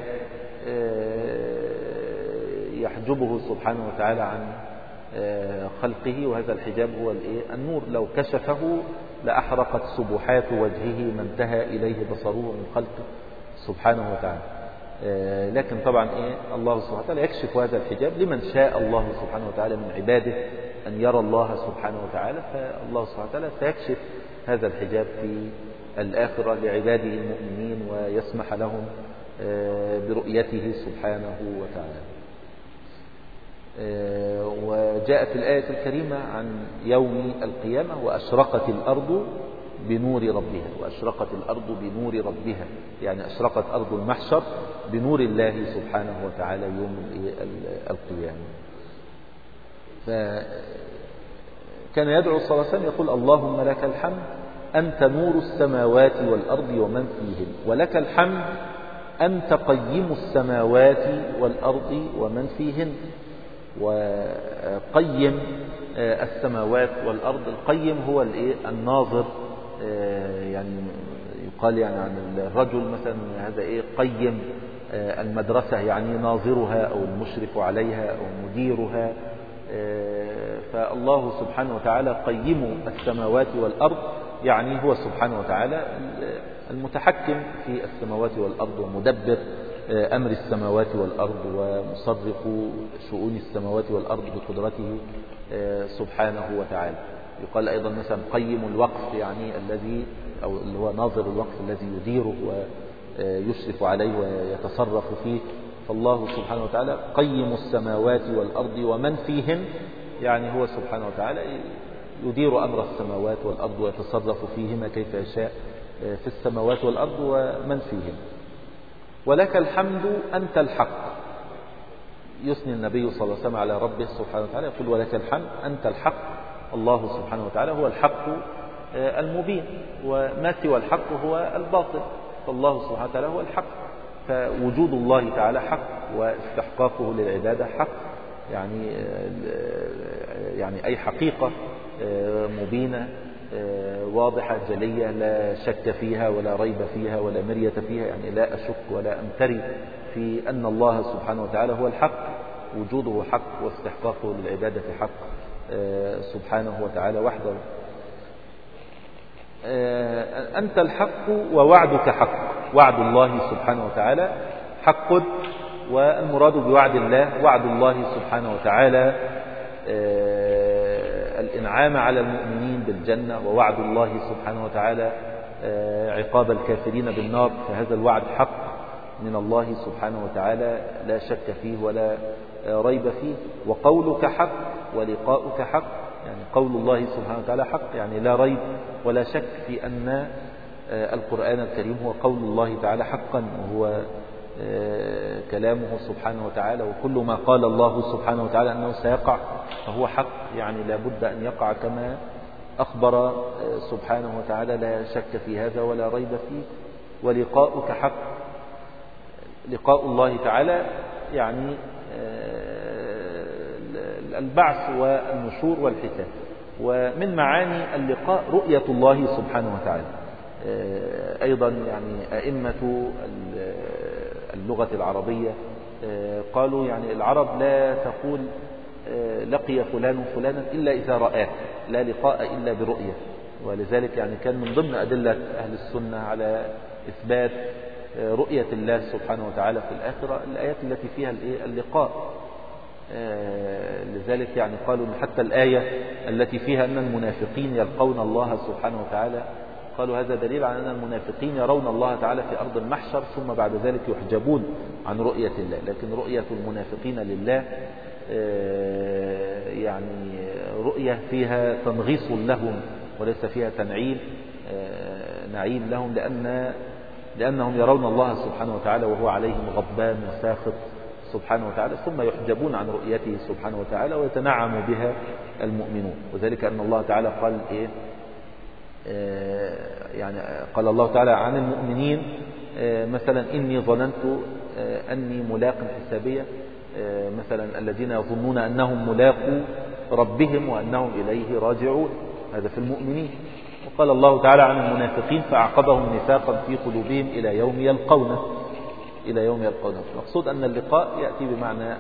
يحجبه سبحانه وتعالى عن خلقه، وهذا الحجاب هو النور. لو كشفه لأحرقت سبحات وجهه ما انتهى إليه بصره من خلقه سبحانه وتعالى. لكن طبعا إيه الله سبحانه وتعالى يكشف هذا الحجاب لمن شاء الله سبحانه وتعالى من عباده أن يرى الله سبحانه وتعالى، فالله سبحانه وتعالى سيكشف هذا الحجاب في الآخرة لعباده المؤمنين ويسمح لهم برؤيته سبحانه وتعالى. وجاءت الآية الكريمة عن يوم القيامة وأشرقت الأرض بنور ربها. وأشرقت الأرض بنور ربها يعني أشرقت أرض المحشر بنور الله سبحانه وتعالى يوم القيامة. فكان يدعو صلى الله عليه وسلم يقول اللهم لك الحمد أنت نور السماوات والأرض ومن فيهن، ولك الحمد أنت قيم السماوات والأرض ومن فيهن. وقيم السماوات والأرض، القيم هو الناظر، يعني يقال يعني عن الرجل مثلا هذا إيه قيم المدرسة، يعني ناظرها أو المشرف عليها أو مديرها. فالله سبحانه وتعالى قيم السماوات والأرض، يعني هو سبحانه وتعالى المتحكم في السماوات والأرض ومدبر أمر السماوات والأرض ومصرف شؤون السماوات والأرض بقدرته سبحانه وتعالى. يقال أيضا مثلا قيم الوقف، يعني الذي أو اللي هو ناظر الوقف الذي يديره ويشرف عليه ويتصرف فيه. فالله سبحانه وتعالى قيم السماوات والأرض ومن فيهن، يعني هو سبحانه وتعالى يدير أمر السماوات والأرض ويتصرف فيهما كيف يشاء في السماوات والأرض ومن فيهن. ولك الحمد أنت الحق. يثني النبي صلى الله عليه وسلم على ربه سبحانه وتعالى يقول ولك الحمد أنت الحق. الله سبحانه وتعالى هو الحق المبين، وما سوى الحق هو الباطل، فالله سبحانه وتعالى هو الحق. فوجود الله تعالى حق واستحقاقه للعبادة حق، يعني يعني أي حقيقة مبينة واضحة جلية لا شك فيها ولا ريب فيها ولا مرية فيها، يعني لا أشك ولا أمتري في أن الله سبحانه وتعالى هو الحق، وجوده حق واستحقاقه للعبادة حق سبحانه وتعالى وحده. أنت الحق ووعدك حق. وعد الله سبحانه وتعالى حق، والمراد بوعد الله وعد الله سبحانه وتعالى الإنعام على المؤمنين بالجنة، ووعد الله سبحانه وتعالى عقاب الكافرين بالنار. فهذا الوعد حق من الله سبحانه وتعالى لا شك فيه ولا ريب فيه. وقولك حق ولقاؤك حق، يعني قول الله سبحانه وتعالى حق، يعني لا ريب ولا شك في أن القرآن الكريم هو قول الله تعالى حقا، وهو كلامه سبحانه وتعالى. وكل ما قال الله سبحانه وتعالى أنه سيقع فهو حق، يعني لا بد أن يقع كما أخبر سبحانه وتعالى، لا شك في هذا ولا ريب فيه. ولقاؤك حق. لقاء الله تعالى يعني البعث والنشور والحساب. ومن معاني اللقاء رؤية الله سبحانه وتعالى. أيضا يعني أئمة اللغة العربية قالوا يعني العرب لا تقول لقي فلان فلانا إلا إذا رآه، لا لقاء إلا برؤية. ولذلك يعني كان من ضمن أدلة أهل السنة على إثبات رؤية الله سبحانه وتعالى في الآخرة الآيات التي فيها اللقاء. لذلك يعني قالوا حتى الآية التي فيها أن المنافقين يلقون الله سبحانه وتعالى، قالوا هذا دليل على أن المنافقين يرون الله تعالى في أرض المحشر ثم بعد ذلك يحجبون عن رؤية الله. لكن رؤية المنافقين لله يعني رؤية فيها تنغيص لهم وليس فيها تنعيم نعيم لهم، لأن لأنهم يرون الله سبحانه وتعالى وهو عليهم غضبان وساخط سبحانه وتعالى، ثم يحجبون عن رؤيته سبحانه وتعالى ويتنعم بها المؤمنون. وذلك أن الله تعالى قال إيه يعني قال الله تعالى عن المؤمنين مثلا إني ظننت أني ملاق حسابية، مثلا الذين يظنون أنهم ملاقوا ربهم وأنهم إليه راجعون، هذا في المؤمنين. وقال الله تعالى عن المنافقين فأعقبهم نفاقا في قلوبهم إلى يوم يلقونه إلى يوم يلقونه. المقصود أن اللقاء يأتي بمعنى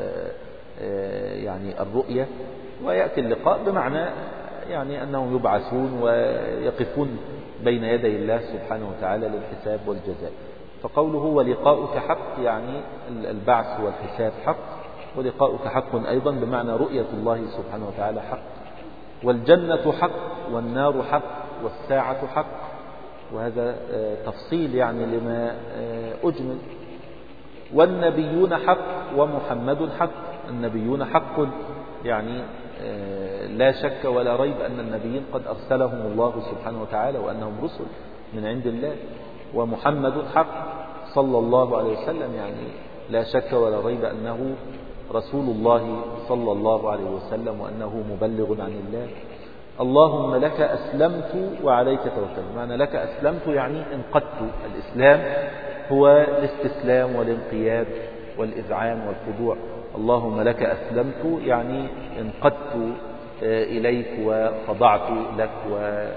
يعني الرؤية، ويأتي اللقاء بمعنى يعني أنهم يبعثون ويقفون بين يدي الله سبحانه وتعالى للحساب والجزاء. فقوله ولقاؤك حق يعني البعث والحساب حق، ولقاؤك حق أيضا بمعنى رؤية الله سبحانه وتعالى حق، والجنة حق والنار حق والساعة حق. وهذا تفصيل يعني لما أجمل. والنبيون حق ومحمد حق. النبيون حق يعني لا شك ولا ريب أن النبيين قد أرسلهم الله سبحانه وتعالى وأنهم رسل من عند الله. ومحمد حق صلى الله عليه وسلم يعني لا شك ولا ريب أنه رسول الله صلى الله عليه وسلم وأنه مبلغ عن الله. اللهم لك أسلمت وعليك توكلت. معنى لك أسلمت يعني انقدت. الإسلام هو الاستسلام والانقياد والإذعان والخضوع. اللهم لك أسلمت يعني انقدت إليك وخضعت لك، و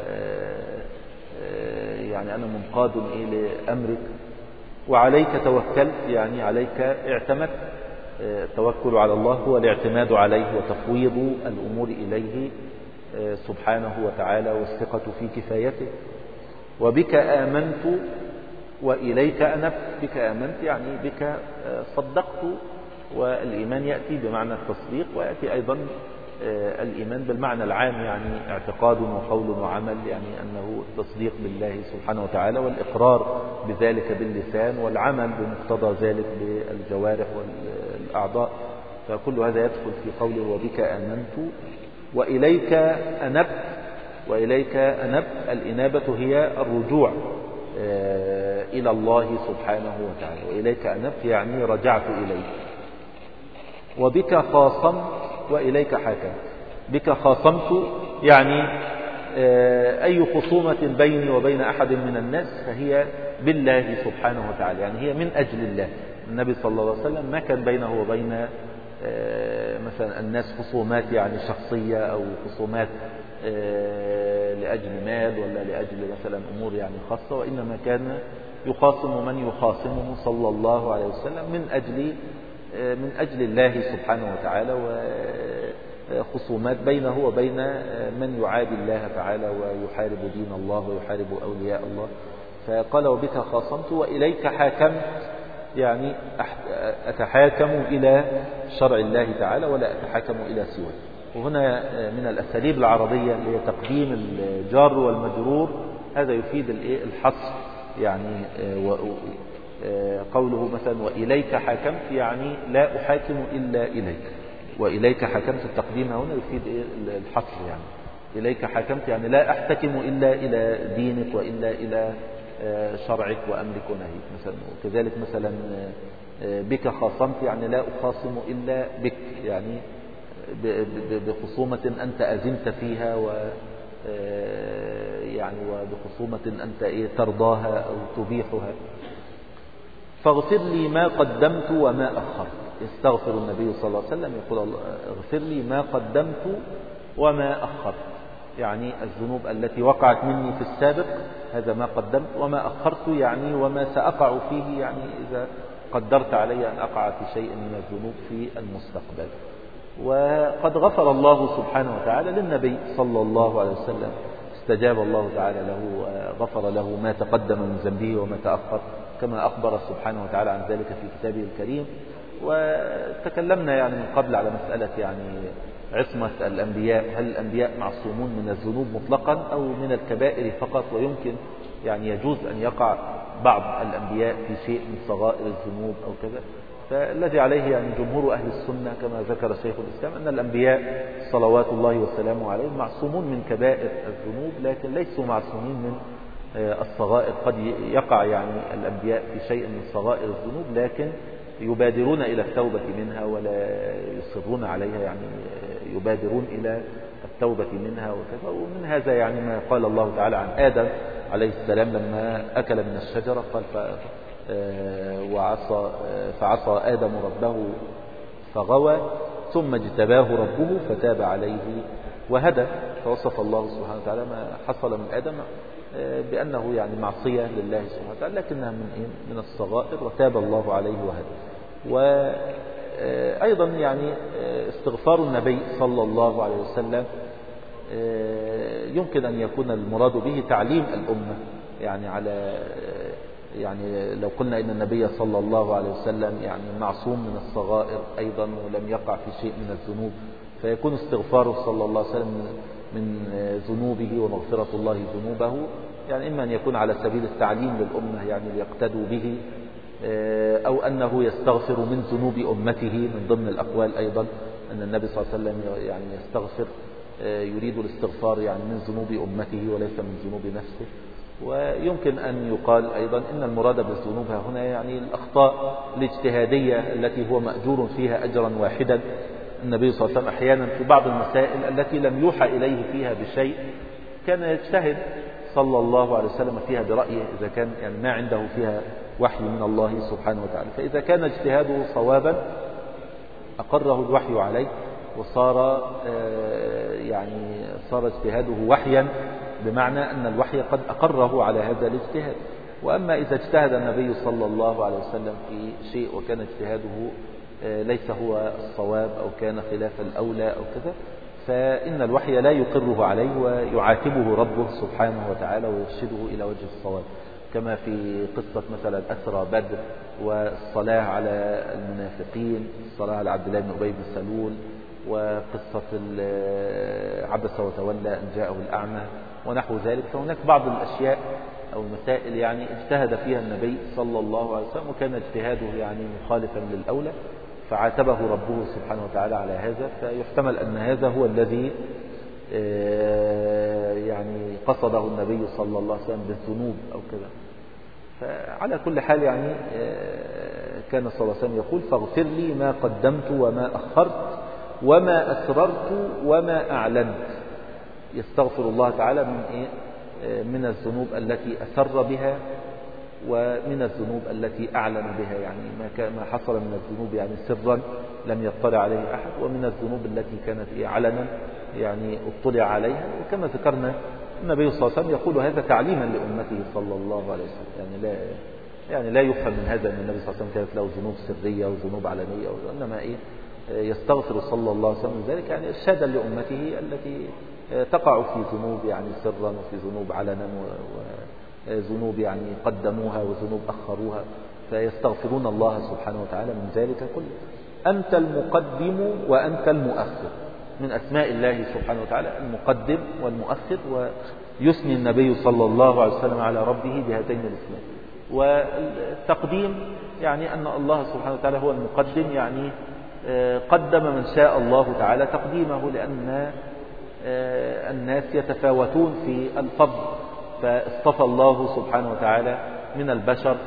يعني أنا منقاد لأمرك. وعليك توكلت يعني عليك اعتمدت. التوكل على الله هو الاعتماد عليه وتفويض الأمور إليه سبحانه وتعالى والثقة في كفايته. وبك آمنت وإليك أنبت. بك آمنت يعني بك صدقت، والإيمان يأتي بمعنى التصديق، ويأتي أيضا الإيمان بالمعنى العام يعني اعتقاد وقول وعمل، يعني أنه التصديق بالله سبحانه وتعالى والإقرار بذلك باللسان والعمل بمقتضى ذلك بالجوارح والأعضاء. فكل هذا يدخل في قوله وبك آمنت وإليك أنبت. وإليك أنبت الإنابة هي الرجوع إلى الله سبحانه وتعالى. وإليك أنبت يعني رجعت إليك. وبك خاصمت وإليك حكمت. بك خاصمت يعني أي خصومة بيني وبين أحد من الناس فهي بالله سبحانه وتعالى، يعني هي من أجل الله. النبي صلى الله عليه وسلم ما كان بينه وبين مثلا الناس خصومات يعني شخصية أو خصومات لأجل مال ولا لأجل مثلا أمور يعني خاصة، وإنما كان يخاصم من يخاصمه صلى الله عليه وسلم من أجل من أجل الله سبحانه وتعالى، وخصومات بينه وبين من يعادي الله تعالى ويحارب دين الله ويحارب أولياء الله. فقال وبك خاصمت وإليك حاكمت، يعني أتحاكم إلى شرع الله تعالى ولا أتحاكم إلى سواه. وهنا من الأساليب العربية اللي هي تقديم الجار والمجرور، هذا يفيد الحصر، يعني قوله مثلا وإليك حاكمت يعني لا أحاكم إلا إليك. وإليك حكمت التقديم هنا يفيد الحصر، يعني إليك حكمت يعني لا أحتكم إلا إلى دينك وإلا إلى شرعك وأمرك ونهيك مثلا. وكذلك مثلا بك خاصمت يعني لا أخاصم إلا بك، يعني بخصومة أنت أذنت فيها، و يعني وبخصومة أنت إيه ترضاها أو تبيحها. فاغفر لي ما قدمت وما أخرت. يستغفر النبي صلى الله عليه وسلم يقول اغفر لي ما قدمت وما أخرت، يعني الذنوب التي وقعت مني في السابق هذا ما قدمت، وما أخرت يعني وما سأقع فيه، يعني إذا قدرت علي أن أقع في شيء من الذنوب في المستقبل. وقد غفر الله سبحانه وتعالى للنبي صلى الله عليه وسلم، استجاب الله تعالى له وغفر له ما تقدم من ذنبه وما تأخر، كما أخبر سبحانه وتعالى عن ذلك في كتابه الكريم. وتكلمنا يعني من قبل على مسألة يعني عصمة الأنبياء، هل الأنبياء معصومون من الذنوب مطلقا أو من الكبائر فقط، ويمكن يعني يجوز أن يقع بعض الأنبياء في شيء من صغائر الذنوب أو كذا. فالذي عليه يعني جمهور أهل السنة كما ذكر شيخ الإسلام أن الأنبياء صلوات الله وسلامه عليهم معصومون من كبائر الذنوب، لكن ليسوا معصومين من الصغائر. قد يقع يعني الأنبياء في شيء من صغائر الذنوب لكن يبادرون إلى التوبة منها ولا يصرون عليها، يعني يبادرون إلى التوبة منها وكذا. ومن هذا يعني ما قال الله تعالى عن آدم عليه السلام لما أكل من الشجرة قال وعصى فعصى آدم ربه فغوى ثم اجتباه ربه فتاب عليه وهدى. فوصف الله سبحانه وتعالى ما حصل من آدم بأنه يعني معصية لله سبحانه وتعالى، لكنها من إيه؟ من الصغائر، وتاب الله عليه وهدى. وأيضا يعني استغفار النبي صلى الله عليه وسلم يمكن أن يكون المراد به تعليم الأمة، يعني على يعني لو قلنا إن النبي صلى الله عليه وسلم يعني معصوم من الصغائر أيضا ولم يقع في شيء من الذنوب، فيكون استغفاره صلى الله عليه وسلم من ذنوبه ومغفرة الله ذنوبه، يعني إما أن يكون على سبيل التعليم للأمة يعني ليقتدوا به، أو أنه يستغفر من ذنوب أمته. من ضمن الأقوال أيضا أن النبي صلى الله عليه وسلم يعني يستغفر يريد الاستغفار يعني من ذنوب أمته وليس من ذنوب نفسه. ويمكن أن يقال أيضا إن المراد بالذنوب هنا يعني الأخطاء الاجتهادية التي هو مأجور فيها أجرا واحدا. النبي صلى الله عليه وسلم أحيانا في بعض المسائل التي لم يوحى إليه فيها بشيء كان يجتهد صلى الله عليه وسلم فيها برأيه، إذا كان يعني ما عنده فيها وحي من الله سبحانه وتعالى، فإذا كان اجتهاده صوابا أقره الوحي عليه وصار يعني صار اجتهاده وحيا، بمعنى أن الوحي قد أقره على هذا الاجتهاد. وأما إذا اجتهد النبي صلى الله عليه وسلم في شيء وكان اجتهاده ليس هو الصواب أو كان خلاف الأولى أو كذا، فإن الوحي لا يقره عليه ويعاتبه ربه سبحانه وتعالى ويرشده إلى وجه الصواب، كما في قصة مثلا أسرى بدر والصلاة على المنافقين، الصلاة على عبد الله بن أبي بن سلول، وقصة عبس وتولى أن جاءه الأعمى ونحو ذلك. فهناك بعض الأشياء أو المسائل يعني اجتهد فيها النبي صلى الله عليه وسلم وكان اجتهاده يعني مخالفا للأولى، فعاتبه ربه سبحانه وتعالى على هذا. فيحتمل أن هذا هو الذي يعني قصده النبي صلى الله عليه وسلم بالذنوب أو كذا. فعلى كل حال يعني كان صلى الله عليه وسلم يقول: فاغفر لي ما قدمت وما أخرت وما أسررت وما أعلنت. يستغفر الله تعالى من إيه؟ من الذنوب التي أسر بها ومن الذنوب التي أعلن بها، يعني ما ما حصل من الذنوب يعني سرا لم يطلع عليه أحد، ومن الذنوب التي كانت إيه علنا يعني اطلع عليها. وكما ذكرنا النبي صلى الله عليه وسلم يقول هذا تعليما لأمته صلى الله عليه وسلم، يعني لا يعني لا يفهم من هذا أن النبي صلى الله عليه وسلم كانت له ذنوب سرية وذنوب علنية، وإنما إيه يستغفر صلى الله عليه وسلم ذلك يعني إرشادا لأمته التي تقع في ذنوب يعني سرا وفي ذنوب علنا وذنوب يعني قدموها وذنوب أخروها، فيستغفرون الله سبحانه وتعالى من ذلك كله. أنت المقدم وأنت المؤخر، من أسماء الله سبحانه وتعالى المقدم والمؤخر، ويثني النبي صلى الله عليه وسلم على ربه بهاتين الاسمين. والتقديم يعني أن الله سبحانه وتعالى هو المقدم، يعني قدم من شاء الله تعالى تقديمه، لأن الناس يتفاوتون في الفضل، فاصطفى الله سبحانه وتعالى من البشر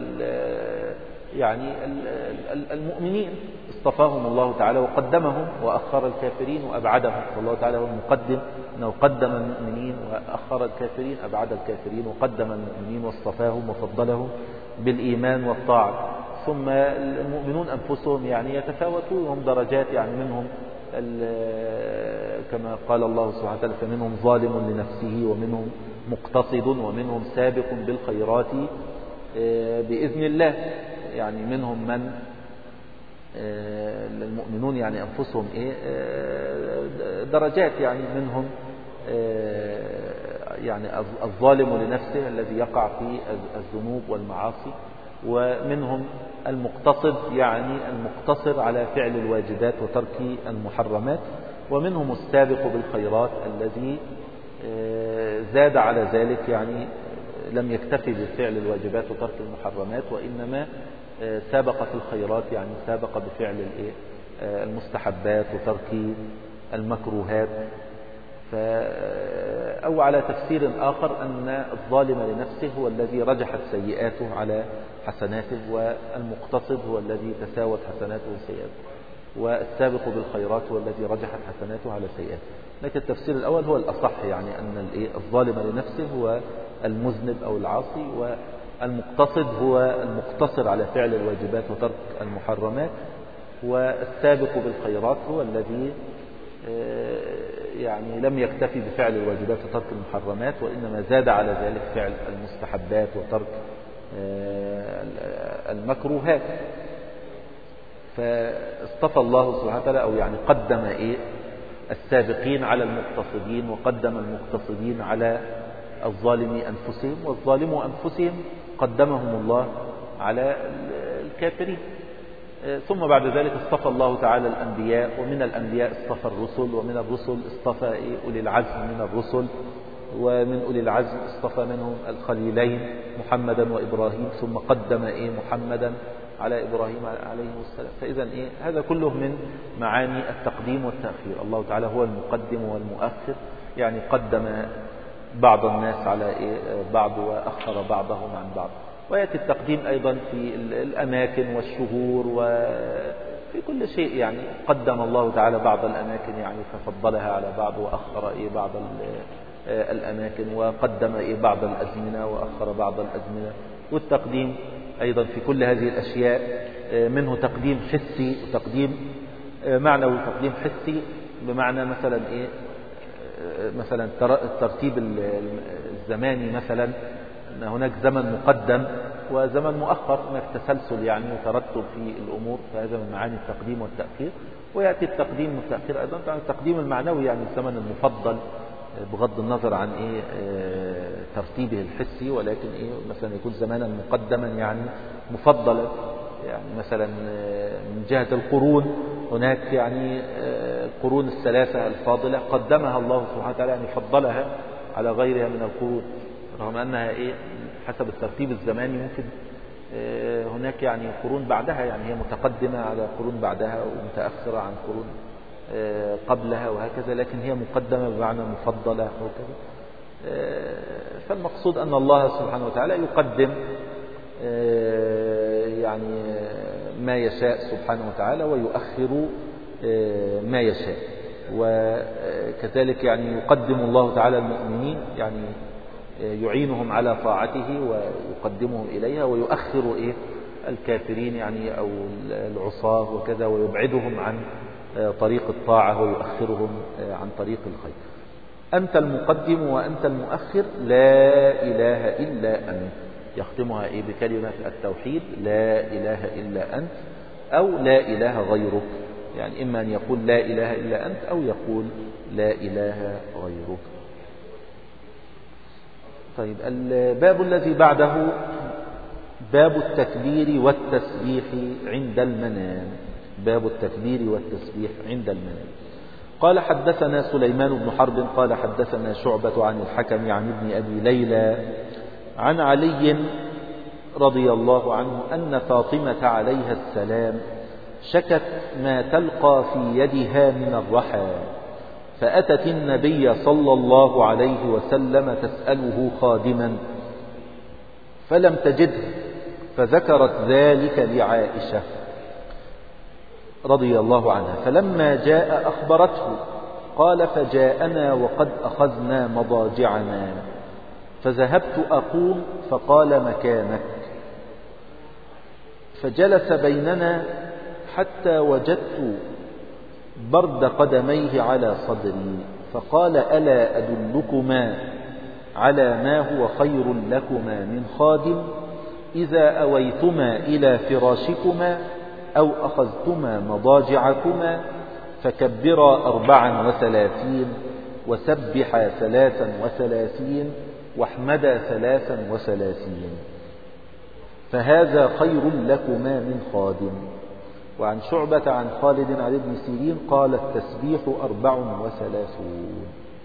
يعني المؤمنين، اصطفاهم الله تعالى وقدمهم، وأخر الكافرين وأبعدهم. فالله تعالى هو المقدم، أنه قدم المؤمنين وأخر الكافرين، أبعد الكافرين وقدم المؤمنين واصطفاهم وفضلهم بالإيمان والطاعة. ثم المؤمنون أنفسهم يعني يتفاوتون، هم درجات، يعني منهم كما قال الله سبحانه وتعالى: فمنهم ظالم لنفسه ومنهم مقتصد ومنهم سابق بالخيرات بإذن الله. يعني منهم من المؤمنون يعني أنفسهم إيه درجات، يعني منهم يعني الظالم لنفسه الذي يقع في الذنوب والمعاصي، ومنهم المقتصد يعني المقتصر على فعل الواجبات وترك المحرمات، ومنهم السابق بالخيرات الذي زاد على ذلك، يعني لم يكتفي بفعل الواجبات وترك المحرمات، وإنما سابق في الخيرات، يعني سابق بفعل المستحبات وترك المكروهات. أو على تفسير آخر أن الظالم لنفسه هو الذي رجحت سيئاته على حسناته، والمقتصد هو الذي تساوت حسناته وسيئاته، والسابق بالخيرات هو الذي رجحت حسناته على سيئاته. لكن التفسير الأول هو الأصح، يعني أن الظالم لنفسه هو المذنب أو العاصي، المقتصد هو المقتصر على فعل الواجبات وترك المحرمات، والسابق بالخيرات هو الذي يعني لم يكتفي بفعل الواجبات وترك المحرمات، وإنما زاد على ذلك فعل المستحبات وترك المكروهات. فاصطفى الله سبحانه وتعالى، أو يعني قدم إيه السابقين على المقتصدين، وقدم المقتصدين على الظالمين أنفسهم، والظالموا أنفسهم قدمهم الله على الكافرين. ثم بعد ذلك اصطفى الله تعالى الأنبياء، ومن الأنبياء اصطفى الرسل، ومن الرسل اصطفى إيه أولي العزم من الرسل، ومن أولي العزم اصطفى منهم الخليلين محمدا وإبراهيم، ثم قدم إيه محمدا على إبراهيم عليه السلام. فإذا إيه هذا كله من معاني التقديم والتأخير. الله تعالى هو المقدم والمؤخر، يعني قدم بعض الناس على إيه بعض وأخر بعضهم عن بعض. ويأتي التقديم أيضا في الأماكن والشهور وفي كل شيء، يعني قدم الله تعالى بعض الأماكن يعني ففضلها على بعض، وأخر إيه بعض الأماكن، وقدم إيه بعض الأزمنة وأخر بعض الأزمنة. والتقديم أيضا في كل هذه الأشياء منه تقديم حسي وتقديم معنوي. تقديم حسي بمعنى مثلا إيه مثلا الترتيب الزماني، مثلا أن هناك زمن مقدم وزمن مؤخر، هناك تسلسل يعني وترتب في الأمور، فهذا من معاني التقديم والتأخير. ويأتي التقديم والتأخير أيضا عن التقديم المعنوي، يعني الزمن المفضل بغض النظر عن إيه ترتيبه الحسي، ولكن إيه مثلا يكون زمانا مقدما يعني مفضلا. يعني مثلا من جهة القرون هناك يعني القرون الثلاثة الفاضلة قدمها الله سبحانه وتعالى، يعني فضلها على غيرها من القرون، رغم أنها إيه حسب الترتيب الزماني ممكن هناك يعني قرون بعدها، يعني هي متقدمة على قرون بعدها ومتأخرة عن قرون قبلها وهكذا، لكن هي مقدمة بمعنى مفضلة وكذا. فالمقصود أن الله سبحانه وتعالى يقدم يعني ما يشاء سبحانه وتعالى، ويؤخر ما يشاء. وكذلك يعني يقدم الله تعالى المؤمنين، يعني يعينهم على طاعته ويقدمهم إليها، ويؤخر إيه الكافرين يعني أو العصاة وكذا، ويبعدهم عن طريق الطاعة ويؤخرهم عن طريق الخير. أنت المقدم وأنت المؤخر، لا إله إلا أنت. يختمها إيه بكلمة التوحيد، لا إله إلا أنت، أو لا إله غيرك. يعني إما أن يقول لا إله إلا أنت، أو يقول لا إله غيرك. طيب، الباب الذي بعده باب التكبير والتسبيح عند المنام. باب التكبير والتسبيح عند المنام. قال حدثنا سليمان بن حرب قال حدثنا شعبة عن الحكم عن ابن أبي ليلى عن علي رضي الله عنه أن فاطمة عليها السلام شكت ما تلقى في يدها من الرحى، فأتت النبي صلى الله عليه وسلم تسأله خادما فلم تجده، فذكرت ذلك لعائشة رضي الله عنها، فلما جاء أخبرته. قال فجاءنا وقد أخذنا مضاجعنا، فذهبت أقوم فقال مكانك، فجلس بيننا حتى وجدت برد قدميه على صدري، فقال ألا أدلكما على ما هو خير لكما من خادم؟ إذا أويتما إلى فراشكما أو أخذتما مضاجعكما فكبرا أربعا وثلاثين، وسبحا ثلاثا وثلاثين، واحمدا ثلاثا وثلاثين، فهذا خير لكما من خادم. وعن شعبة عن خالد عن ابن سيرين قال التسبيح أربع وثلاثون.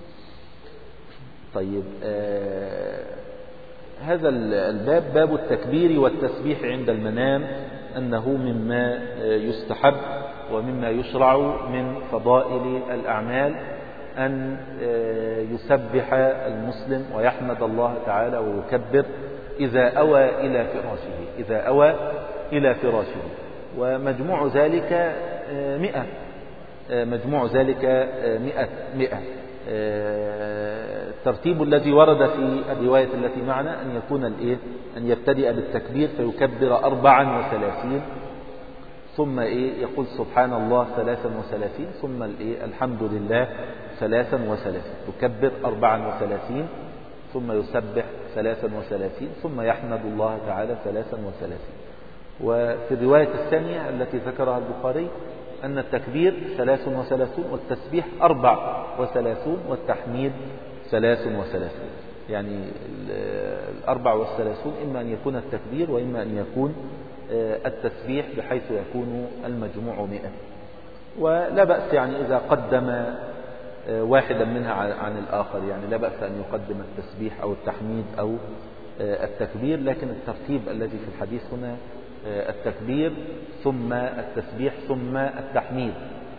طيب، آه هذا الباب باب التكبير والتسبيح عند المنام، أنه مما يستحب ومما يشرع من فضائل الأعمال أن يسبح المسلم ويحمد الله تعالى ويكبر إذا أوى إلى فراشه إذا أوى إلى فراشه ومجموع ذلك مئة مجموع ذلك مئة مئة الترتيب الذي ورد في الرواية التي معنا أن يكون الإيه أن يبتدئ بالتكبير فيكبر أربعا وثلاثين، ثم إيه يقول سبحان الله ثلاثا وثلاثين، ثم الإيه الحمد لله ثلاثا وثلاثين، يكبر أربعا وثلاثين ثم يسبح ثلاثا وثلاثين ثم يحمد الله تعالى ثلاثا وثلاثين. وفي الرواية الثانية التي ذكرها البخاري أن التكبير ثلاث وثلاثون والتسبيح أربع وثلاثون والتحميد ثلاث وثلاثون. يعني الأربع والثلاثون إما أن يكون التكبير وإما أن يكون التسبيح بحيث يكون المجموع مئة. ولا بأس يعني إذا قدم واحدا منها عن الآخر، يعني لا بأس أن يقدم التسبيح أو التحميد أو التكبير، لكن الترتيب الذي في الحديث هنا التكبير ثم التسبيح ثم التحميد،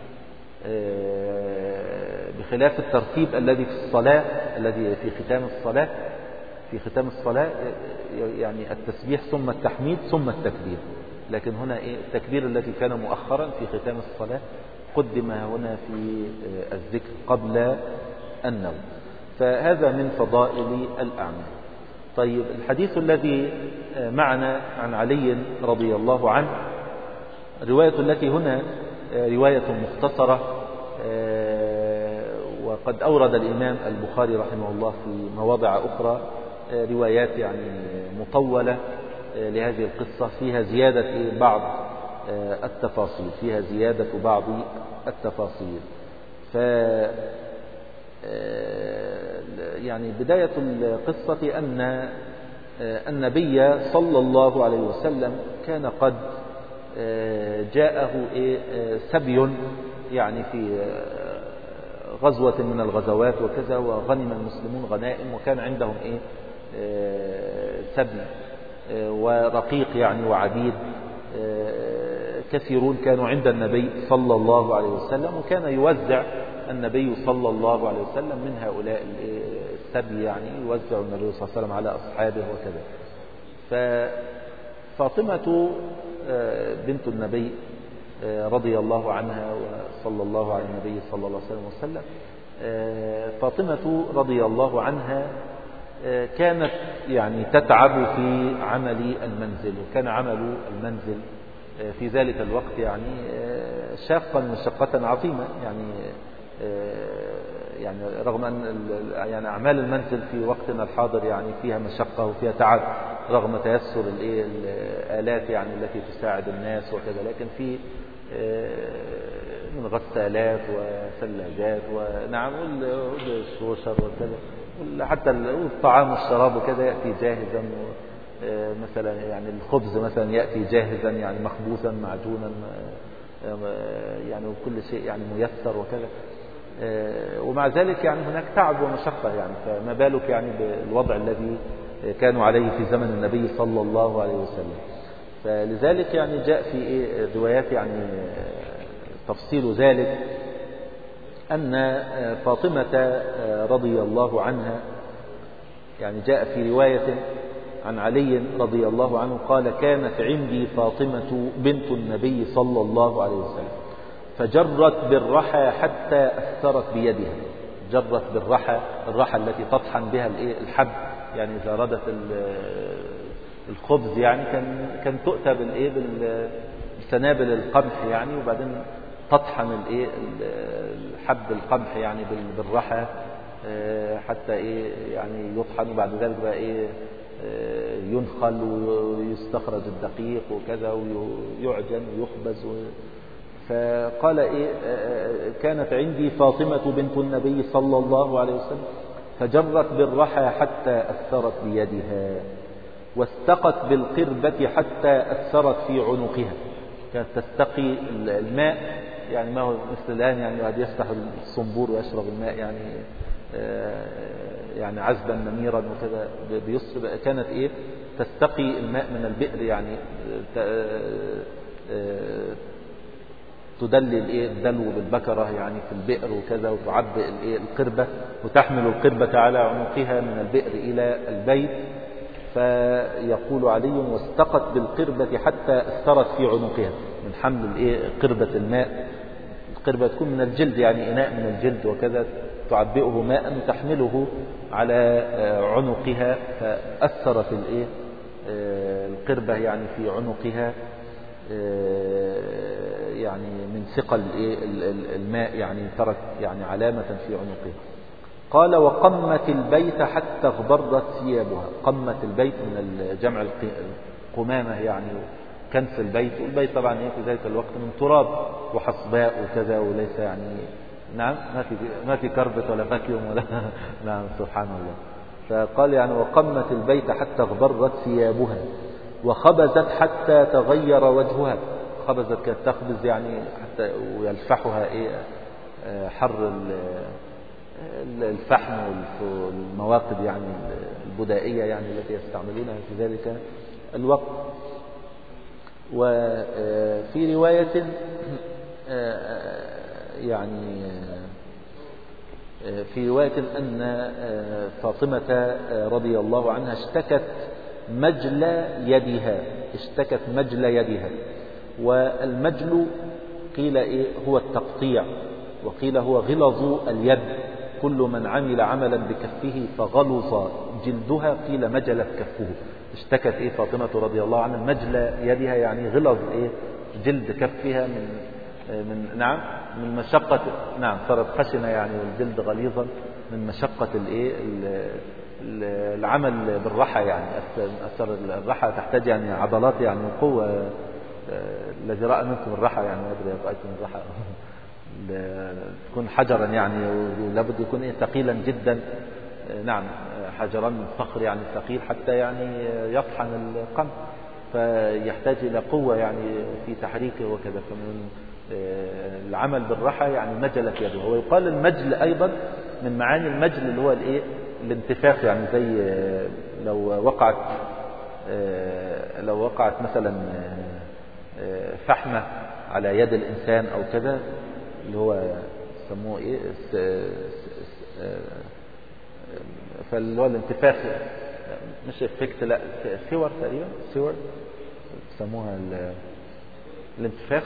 بخلاف الترتيب الذي في الصلاة الذي في ختام الصلاة. في ختام الصلاة يعني التسبيح ثم التحميد ثم التكبير، لكن هنا إيه التكبير الذي كان مؤخرا في ختام الصلاة قدم هنا في الذكر قبل النوم. فهذا من فضائل الأعمال. طيب الحديث الذي معنا عن علي رضي الله عنه، الرواية التي هنا رواية مختصرة، وقد أورد الإمام البخاري رحمه الله في مواضع أخرى روايات يعني مطولة لهذه القصة فيها زيادة بعض التفاصيل فيها زيادة بعض التفاصيل ف يعني بداية القصة أن النبي صلى الله عليه وسلم كان قد جاءه سبي يعني في غزوة من الغزوات وكذا، وغنم المسلمون غنائم، وكان عندهم إيه سبي ورقيق يعني وعبيد كثيرون كانوا عند النبي صلى الله عليه وسلم، وكان يوزع النبي صلى الله عليه وسلم من هؤلاء السبي، يعني يوزع النبي صلى الله عليه وسلم على أصحابه وكذا. ففاطمة بنت النبي رضي الله عنها وصلى الله على النبي صلى الله عليه وسلم، فاطمة رضي الله عنها كانت يعني تتعب في عمل المنزل، وكان عمل المنزل في ذلك الوقت يعني شاقا مشقة عظيمة، يعني يعني رغم أن يعني أعمال المنزل في وقتنا الحاضر يعني فيها مشقة وفيها تعب رغم تيسر الآلات يعني التي تساعد الناس وكذا، لكن في من غسالات وثلاجات ونعم والشوشر وكذا، حتى الطعام والشراب وكذا يأتي جاهزا، مثلا يعني الخبز مثلا يأتي جاهزا يعني مخبوزا معجونا يعني وكل شيء يعني ميسر وكذا، ومع ذلك يعني هناك تعب ومشقة يعني، فما بالك يعني بالوضع الذي كانوا عليه في زمن النبي صلى الله عليه وسلم. فلذلك يعني جاء في روايات يعني تفصيل ذلك أن فاطمة رضي الله عنها يعني جاء في رواية عن علي رضي الله عنه قال: كانت عندي فاطمة بنت النبي صلى الله عليه وسلم فجرت بالرحى حتى أثرت بيدها. جرت بالرحى، الرحى التي تطحن بها الحب، يعني إذا ردت الخبز يعني كان كان تؤتى بالايه بالسنابل القمح يعني، وبعدين تطحن الايه الحب القمح يعني بالرحى حتى ايه يعني يطحن، وبعد ذلك بقى ايه ينخل ويستخرج الدقيق وكذا ويعجن ويخبز. فقال ايه كانت عندي فاطمة بنت النبي صلى الله عليه وسلم فجرت بالرحى حتى أثرت بيدها، واستقت بالقربة حتى أثرت في عنقها. كانت تستقي الماء يعني ما هو مثل الآن يعني قد يفتح الصنبور ويشرب الماء يعني يعني عذبا نميرا وكذا بيصب. كانت إيه تستقي الماء من البئر يعني تدلي الايه الدلو بالبكرة يعني في البئر وكذا، وتعبئ الايه القربة وتحمل القربة على عنقها من البئر إلى البيت. فيقول علي: واستقت بالقربة حتى أثرت في عنقها، من حمل الايه قربة الماء. القربة تكون من الجلد يعني إناء من الجلد وكذا، تعبئه ماء وتحمله على عنقها، فأثرت الإيه القربة يعني في عنقها يعني من ثقل الماء، يعني ترك يعني علامة في عنقها. قال وقمت البيت حتى اغبرت ثيابها. قمت البيت من جمع القمامة يعني كنس البيت، والبيت طبعا في ذلك الوقت من تراب وحصباء وكذا، وليس يعني نعم ما في ما في كربت ولا فاكيوم ولا نعم سبحان الله. فقال يعني وقمت البيت حتى اغبرت ثيابها وخبزت حتى تغير وجهها. خبزت كانت تخبز يعني حتى ويلفحها ايه حر الفحم والمواقد يعني البدائية يعني التي يستعملونها في ذلك الوقت. وفي رواية يعني في رواية أن فاطمة رضي الله عنها اشتكت مجل يدها، اشتكت مجل يدها. والمجل قيل إيه هو التقطيع، وقيل هو غلظ اليد، كل من عمل عملا بكفه فغلظ جلدها قيل مجلت كفه. اشتكت إيه فاطمة رضي الله عنها مجل يدها يعني غلظ إيه جلد كفها من من نعم من مشقة، نعم صارت خشنة يعني والجلد غليظا من مشقة الايه العمل بالرحى. يعني أثر الرحى تحتاج يعني عضلات يعني وقوة. الذي رأى منكم الرحى يعني ما أدري رأيتم الرحى تكون حجرا يعني، ولابد يكون إيه ثقيلا جدا. نعم حجرا من صخر يعني ثقيل حتى يعني يطحن القمح، فيحتاج إلى قوة يعني في تحريكه وكذا. فمن العمل بالرحى يعني مجلت يده. ويقال المجل أيضا من معاني المجل اللي هو الايه الانتفاخ، يعني زي لو وقعت لو وقعت مثلا فحمة على يد الإنسان أو كذا اللي هو يسموه ايه فاللي هو الانتفاخ، مش افكت لا سور تقريبا سور يسموها الانتفاخ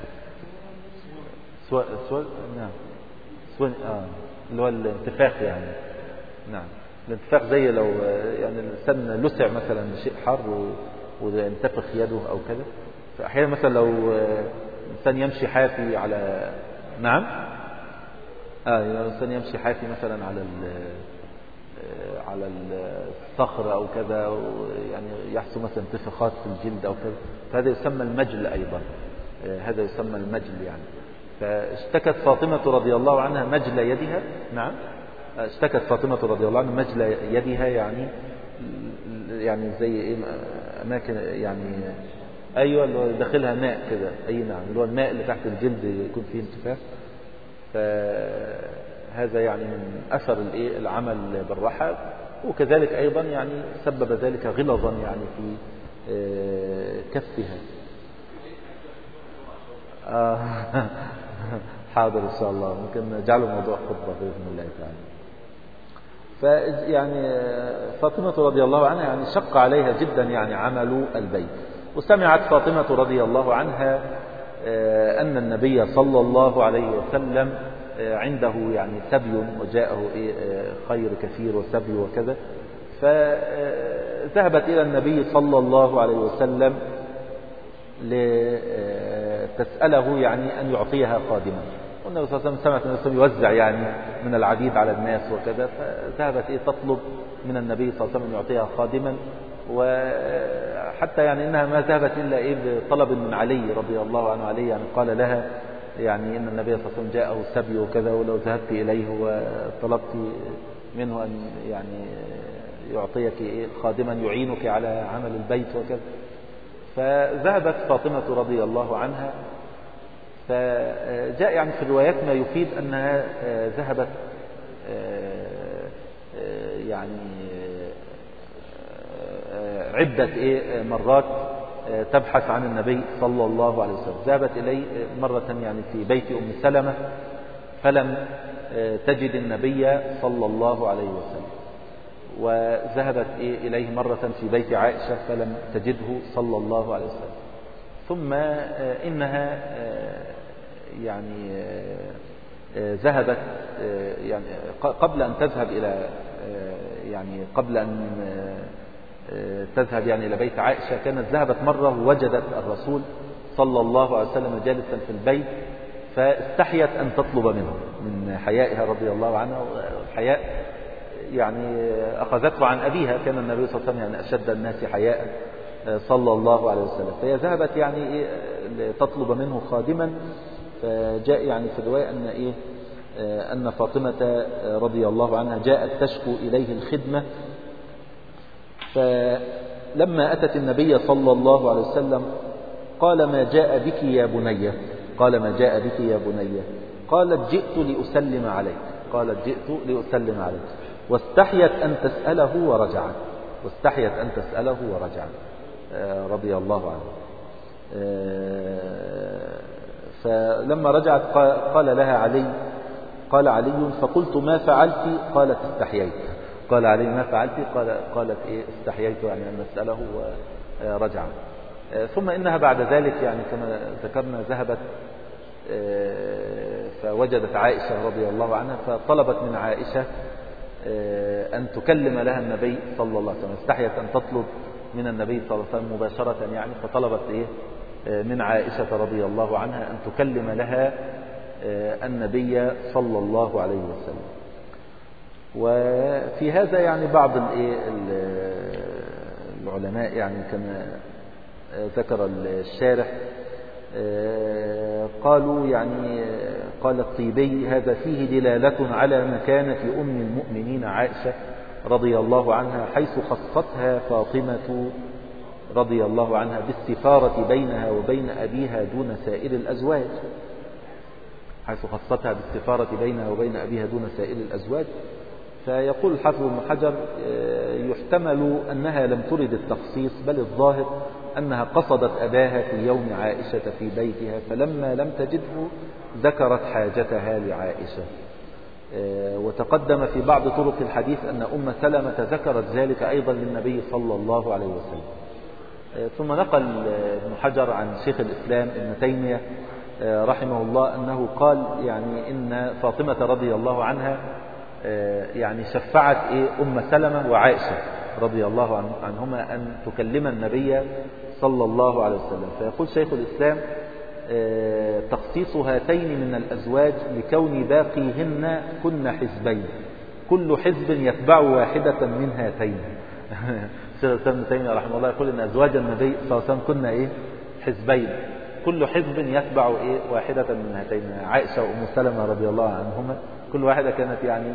سو سو نعم سو اه اللي هو الانتفاخ يعني. نعم الانتفاخ زي لو يعني الانسان لسع مثلا شيء حر وينتفخ يده او كذا. فاحيانا مثلا لو الانسان يمشي حافي على نعم اه لو الانسان يمشي حافي مثلا على على الصخر او كذا يعني يحصل مثلا انتفاخات في الجلد او كذا، فهذا يسمى المجل ايضا. هذا يسمى المجل يعني. فاشتكت فاطمة رضي الله عنها مجل يدها. نعم اشتكت فاطمة رضي الله عنها مجل يدها يعني يعني زي ايه اماكن يعني ايوه اللي هو داخلها ماء كده. اي نعم اللي هو الماء اللي تحت الجلد يكون فيه انتفاخ. فهذا يعني من اثر الايه العمل بالرحى. وكذلك ايضا يعني سبب ذلك غلظا يعني في كفها. آه حاضر إن شاء الله ممكن نجعله موضوع خطبة بإذن الله تعالى. فيعني فاطمة رضي الله عنها يعني شق عليها جدا يعني عمل البيت. وسمعت فاطمة رضي الله عنها أن النبي صلى الله عليه وسلم عنده يعني سبي وجاءه خير كثير وسبي وكذا. فذهبت إلى النبي صلى الله عليه وسلم لتسأله يعني أن يعطيها خادما. والنبي صلى الله عليه وسلم سمعت النبي صلى الله عليه وسلم يوزع يعني من العديد على الناس وكذا. فذهبت إيه تطلب من النبي صلى الله عليه وسلم أن يعطيها خادما. وحتى يعني إنها ما ذهبت إلا إيه بطلب من علي رضي الله عنه. علي يعني قال لها يعني إن النبي صلى الله عليه وسلم جاءه سبي وكذا، ولو ذهبت إليه وطلبت منه أن يعني يعطيك إيه خادما يعينك على عمل البيت وكذا. فذهبت فاطمة رضي الله عنها. فجاء يعني في الروايات ما يفيد أنها ذهبت يعني عدة إيه مرات تبحث عن النبي صلى الله عليه وسلم. ذهبت إليه مرة يعني في بيت أم سلمة فلم تجد النبي صلى الله عليه وسلم. وذهبت إيه إليه مرة في بيت عائشة فلم تجده صلى الله عليه وسلم. ثم إنها يعني ذهبت يعني قبل أن تذهب إلى يعني قبل أن تذهب يعني إلى بيت عائشة، كانت ذهبت مرة ووجدت الرسول صلى الله عليه وسلم جالسا في البيت، فاستحيت أن تطلب منه من حيائها رضي الله عنها. والحياء يعني أخذته عن أبيها، كان النبي صلى الله عليه وسلم يعني أشد الناس حياء صلى الله عليه وسلم، فهي ذهبت يعني تطلب منه خادما. فجاء يعني في الرواية أن إيه أن فاطمة رضي الله عنها جاءت تشكو إليه الخدمة، فلما أتت النبي صلى الله عليه وسلم قال ما جاء بك يا بنية، قال ما جاء بك يا بنية، قالت جئت لأسلم عليك، قالت جئت لأسلم عليك، واستحيت أن تسأله ورجعت، واستحيت أن تسأله ورجعت رضي الله عنه. فلما رجعت قال لها علي، قال علي فقلت ما فعلت؟ قالت استحييت. قال علي ما فعلت؟ قال قالت إيه استحييت يعني أن نسأله ورجع. ثم إنها بعد ذلك يعني كما ذكرنا ذهبت فوجدت عائشة رضي الله عنها، فطلبت من عائشة أن تكلم لها النبي صلى الله عليه وسلم، استحيت أن تطلب من النبي صلى الله عليه وسلم مباشرة يعني، فطلبت إيه من عائشة رضي الله عنها أن تكلم لها النبي صلى الله عليه وسلم. وفي هذا يعني بعض العلماء يعني كما ذكر الشارح قالوا يعني قال الطيبي هذا فيه دلالة على مكانة أم المؤمنين عائشة رضي الله عنها، حيث خصتها فاطمة رضي الله عنها بالسفارة بينها وبين أبيها دون سائر الأزواج، حيث خصتها بالسفارة بينها وبين أبيها دون سائر الأزواج. فيقول الحافظ ابن حجر يحتمل أنها لم ترد التخصيص، بل الظاهر أنها قصدت أباها في يوم عائشة في بيتها، فلما لم تجده ذكرت حاجتها لعائشة. وتقدم في بعض طرق الحديث أن أم سلمة ذكرت ذلك أيضا للنبي صلى الله عليه وسلم. ثم نقل ابن حجر عن شيخ الإسلام ابن تيمية رحمه الله أنه قال يعني إن فاطمة رضي الله عنها يعني شفعت إيه أم سلمة وعائشة رضي الله عنهما أن تكلم النبي صلى الله عليه وسلم. فيقول شيخ الإسلام تخصيص هاتين من الأزواج لكون باقيهن كن حزبين، كل حزب يتبع واحدة من هاتين. شيخ الإسلام ابن تيمية رحمه الله يقول إن أزواج النبي صلى الله عليه وسلم كن إيه حزبين، كل حزب يتبع إيه واحدة من هاتين، عائشة وأم سلمة رضي الله عنهما كل واحدة كانت يعني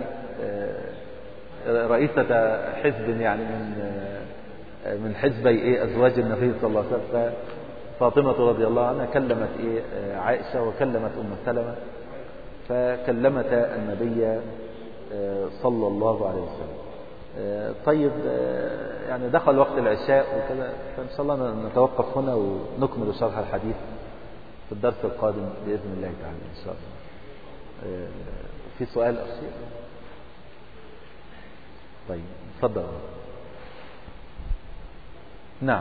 رئيسة حزب يعني من من حزبي إيه أزواج النبي صلى الله عليه وسلم. فاطمة رضي الله عنها كلمت إيه عائشة وكلمت أم سلمة، فكلمت النبي صلى الله عليه وسلم. طيب يعني دخل وقت العشاء وكذا، فإن شاء الله نتوقف هنا ونكمل شرح الحديث في الدرس القادم بإذن الله تعالى إن شاء الله. في سؤال أخير؟ طيب تفضل. نعم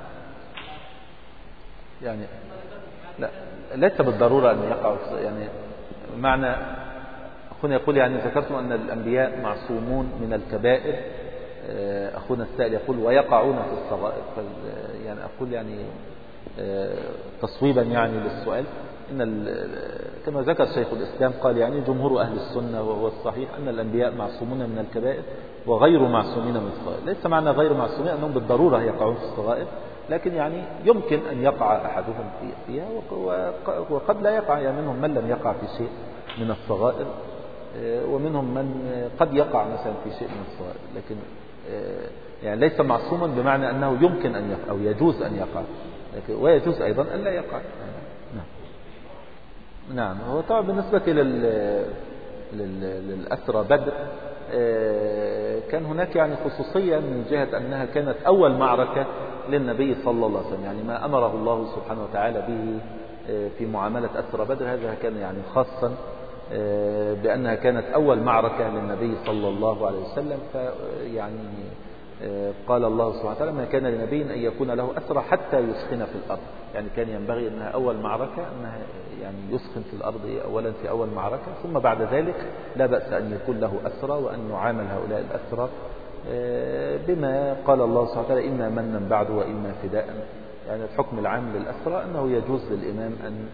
يعني لا ليس بالضرورة أن يقع يعني معنى أخونا يقول يعني ذكرتم أن الأنبياء معصومون من الكبائر، أخونا السائل يقول ويقعون في الصغائر، يعني أقول يعني تصويبا يعني للسؤال إن كما ذكر شيخ الإسلام قال يعني جمهور أهل السنة وهو الصحيح أن الأنبياء معصومون من الكبائر وغير معصومين من الصغائر. ليس معنى غير معصومين أنهم بالضرورة يقعون في الصغائر، لكن يعني يمكن أن يقع أحدهم فيها وقد لا يقع، يعني منهم من لم يقع في شيء من الصغائر ومنهم من قد يقع مثلا في شيء من الصغائر، لكن يعني ليس معصوما بمعنى أنه يمكن أن يقع أو يجوز أن يقع، لكن ويجوز أيضا أن لا يقع. نعم نعم. هو طبعا بالنسبة لل للأسرى بدر كان هناك يعني خصوصية من جهة أنها كانت أول معركة للنبي صلى الله عليه وسلم، يعني ما أمره الله سبحانه وتعالى به في معاملة أسرى بدر هذا كان يعني خاصا بأنها كانت أول معركة للنبي صلى الله عليه وسلم. فيعني قال الله سبحانه وتعالى ما كان لنبي أن يكون له أسرى حتى يسخن في الأرض. يعني كان ينبغي أنها أول معركة أنها يعني يسخن في الأرض أولا في أول معركة، ثم بعد ذلك لا بأس أن يكون له أسرى وأن يعامل هؤلاء الأسرى بما قال الله سبحانه وتعالى إما منا بعد وإما فداء. يعني الحكم العام للأسرى أنه يجوز للإمام أن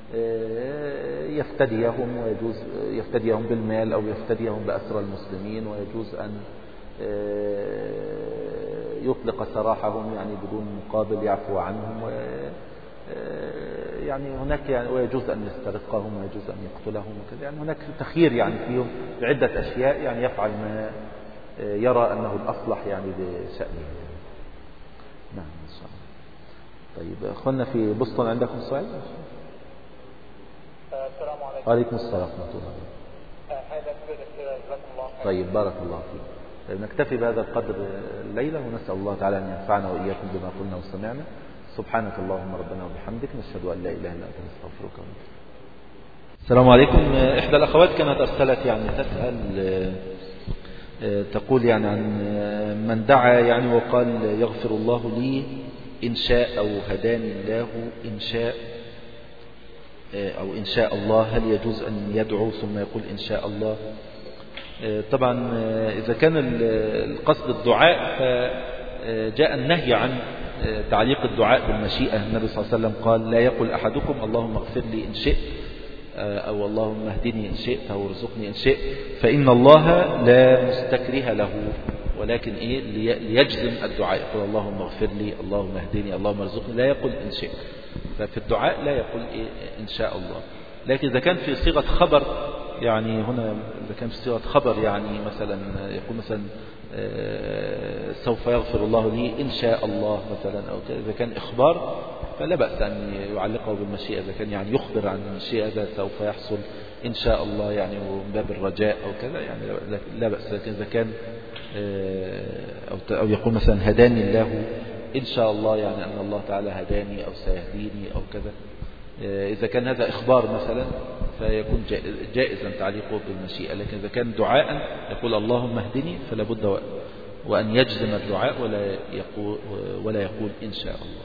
يفتديهم، ويجوز يفتديهم بالمال أو يفتديهم بأسرى المسلمين، ويجوز أن يطلق سراحهم يعني بدون مقابل، يعفو عنهم، يعني هناك يعني ويجوز أن يسترقهم ويجوز أن يقتلهم وكذا. يعني هناك تخيير يعني فيهم بعدة أشياء، يعني يفعل ما يرى أنه الأصلح يعني بشأنه. نعم إن شاء الله. طيب أخونا في بوسطن عندكم سؤال؟ السلام عليكم. وعليكم السلام ورحمة الله. طيب بارك الله فيك. طيب نكتفي بهذا القدر الليلة، ونسأل الله تعالى أن ينفعنا وإياكم بما قلنا وسمعنا. سبحانك اللهم ربنا وبحمدك، نشهد أن لا إله إلا أنت، نستغفرك ونتوب. السلام عليكم. إحدى الأخوات كانت أرسلت يعني تسأل تقول يعني عن من دعا يعني وقال يغفر الله لي إن شاء أو هداني الله إن شاء أو إن شاء الله، هل يجوز أن يدعو ثم يقول إن شاء الله؟ طبعا إذا كان القصد الدعاء فجاء النهي عن تعليق الدعاء بالمشيئة. النبي صلى الله عليه وسلم قال لا يقول أحدكم اللهم اغفر لي إن شئت أو اللهم اهدني إن شئت أو ارزقني إن شئت، فإن الله لا مستكره له، ولكن إيه ليجزم الدعاء، يقول اللهم اغفر لي، اللهم اهدني، اللهم ارزقني، لا يقول إن شئت. ففي الدعاء لا يقول إيه إن شاء الله. لكن إذا كان في صيغة خبر، يعني هنا إذا كان في صيغة خبر يعني مثلا يقول مثلا سوف يغفر الله لي إن شاء الله مثلا أو كذا، إذا كان إخبار فلا بأس أن يعلقه بالمشيئة. إذا كان يعني يخبر عن المشيئة هذا سوف يحصل إن شاء الله يعني من باب الرجاء أو كذا يعني لا بأس. لكن إذا كان أو يقول مثلا هداني الله إن شاء الله، يعني أن الله تعالى هداني أو سيهديني أو كذا، إذا كان هذا إخبار مثلا فيكون جائزا تعليقه بالمشيئة. لكن إذا كان دعاء يقول اللهم اهدني فلا بد وأن يجزم الدعاء ولا يقول ولا يقول إن شاء الله.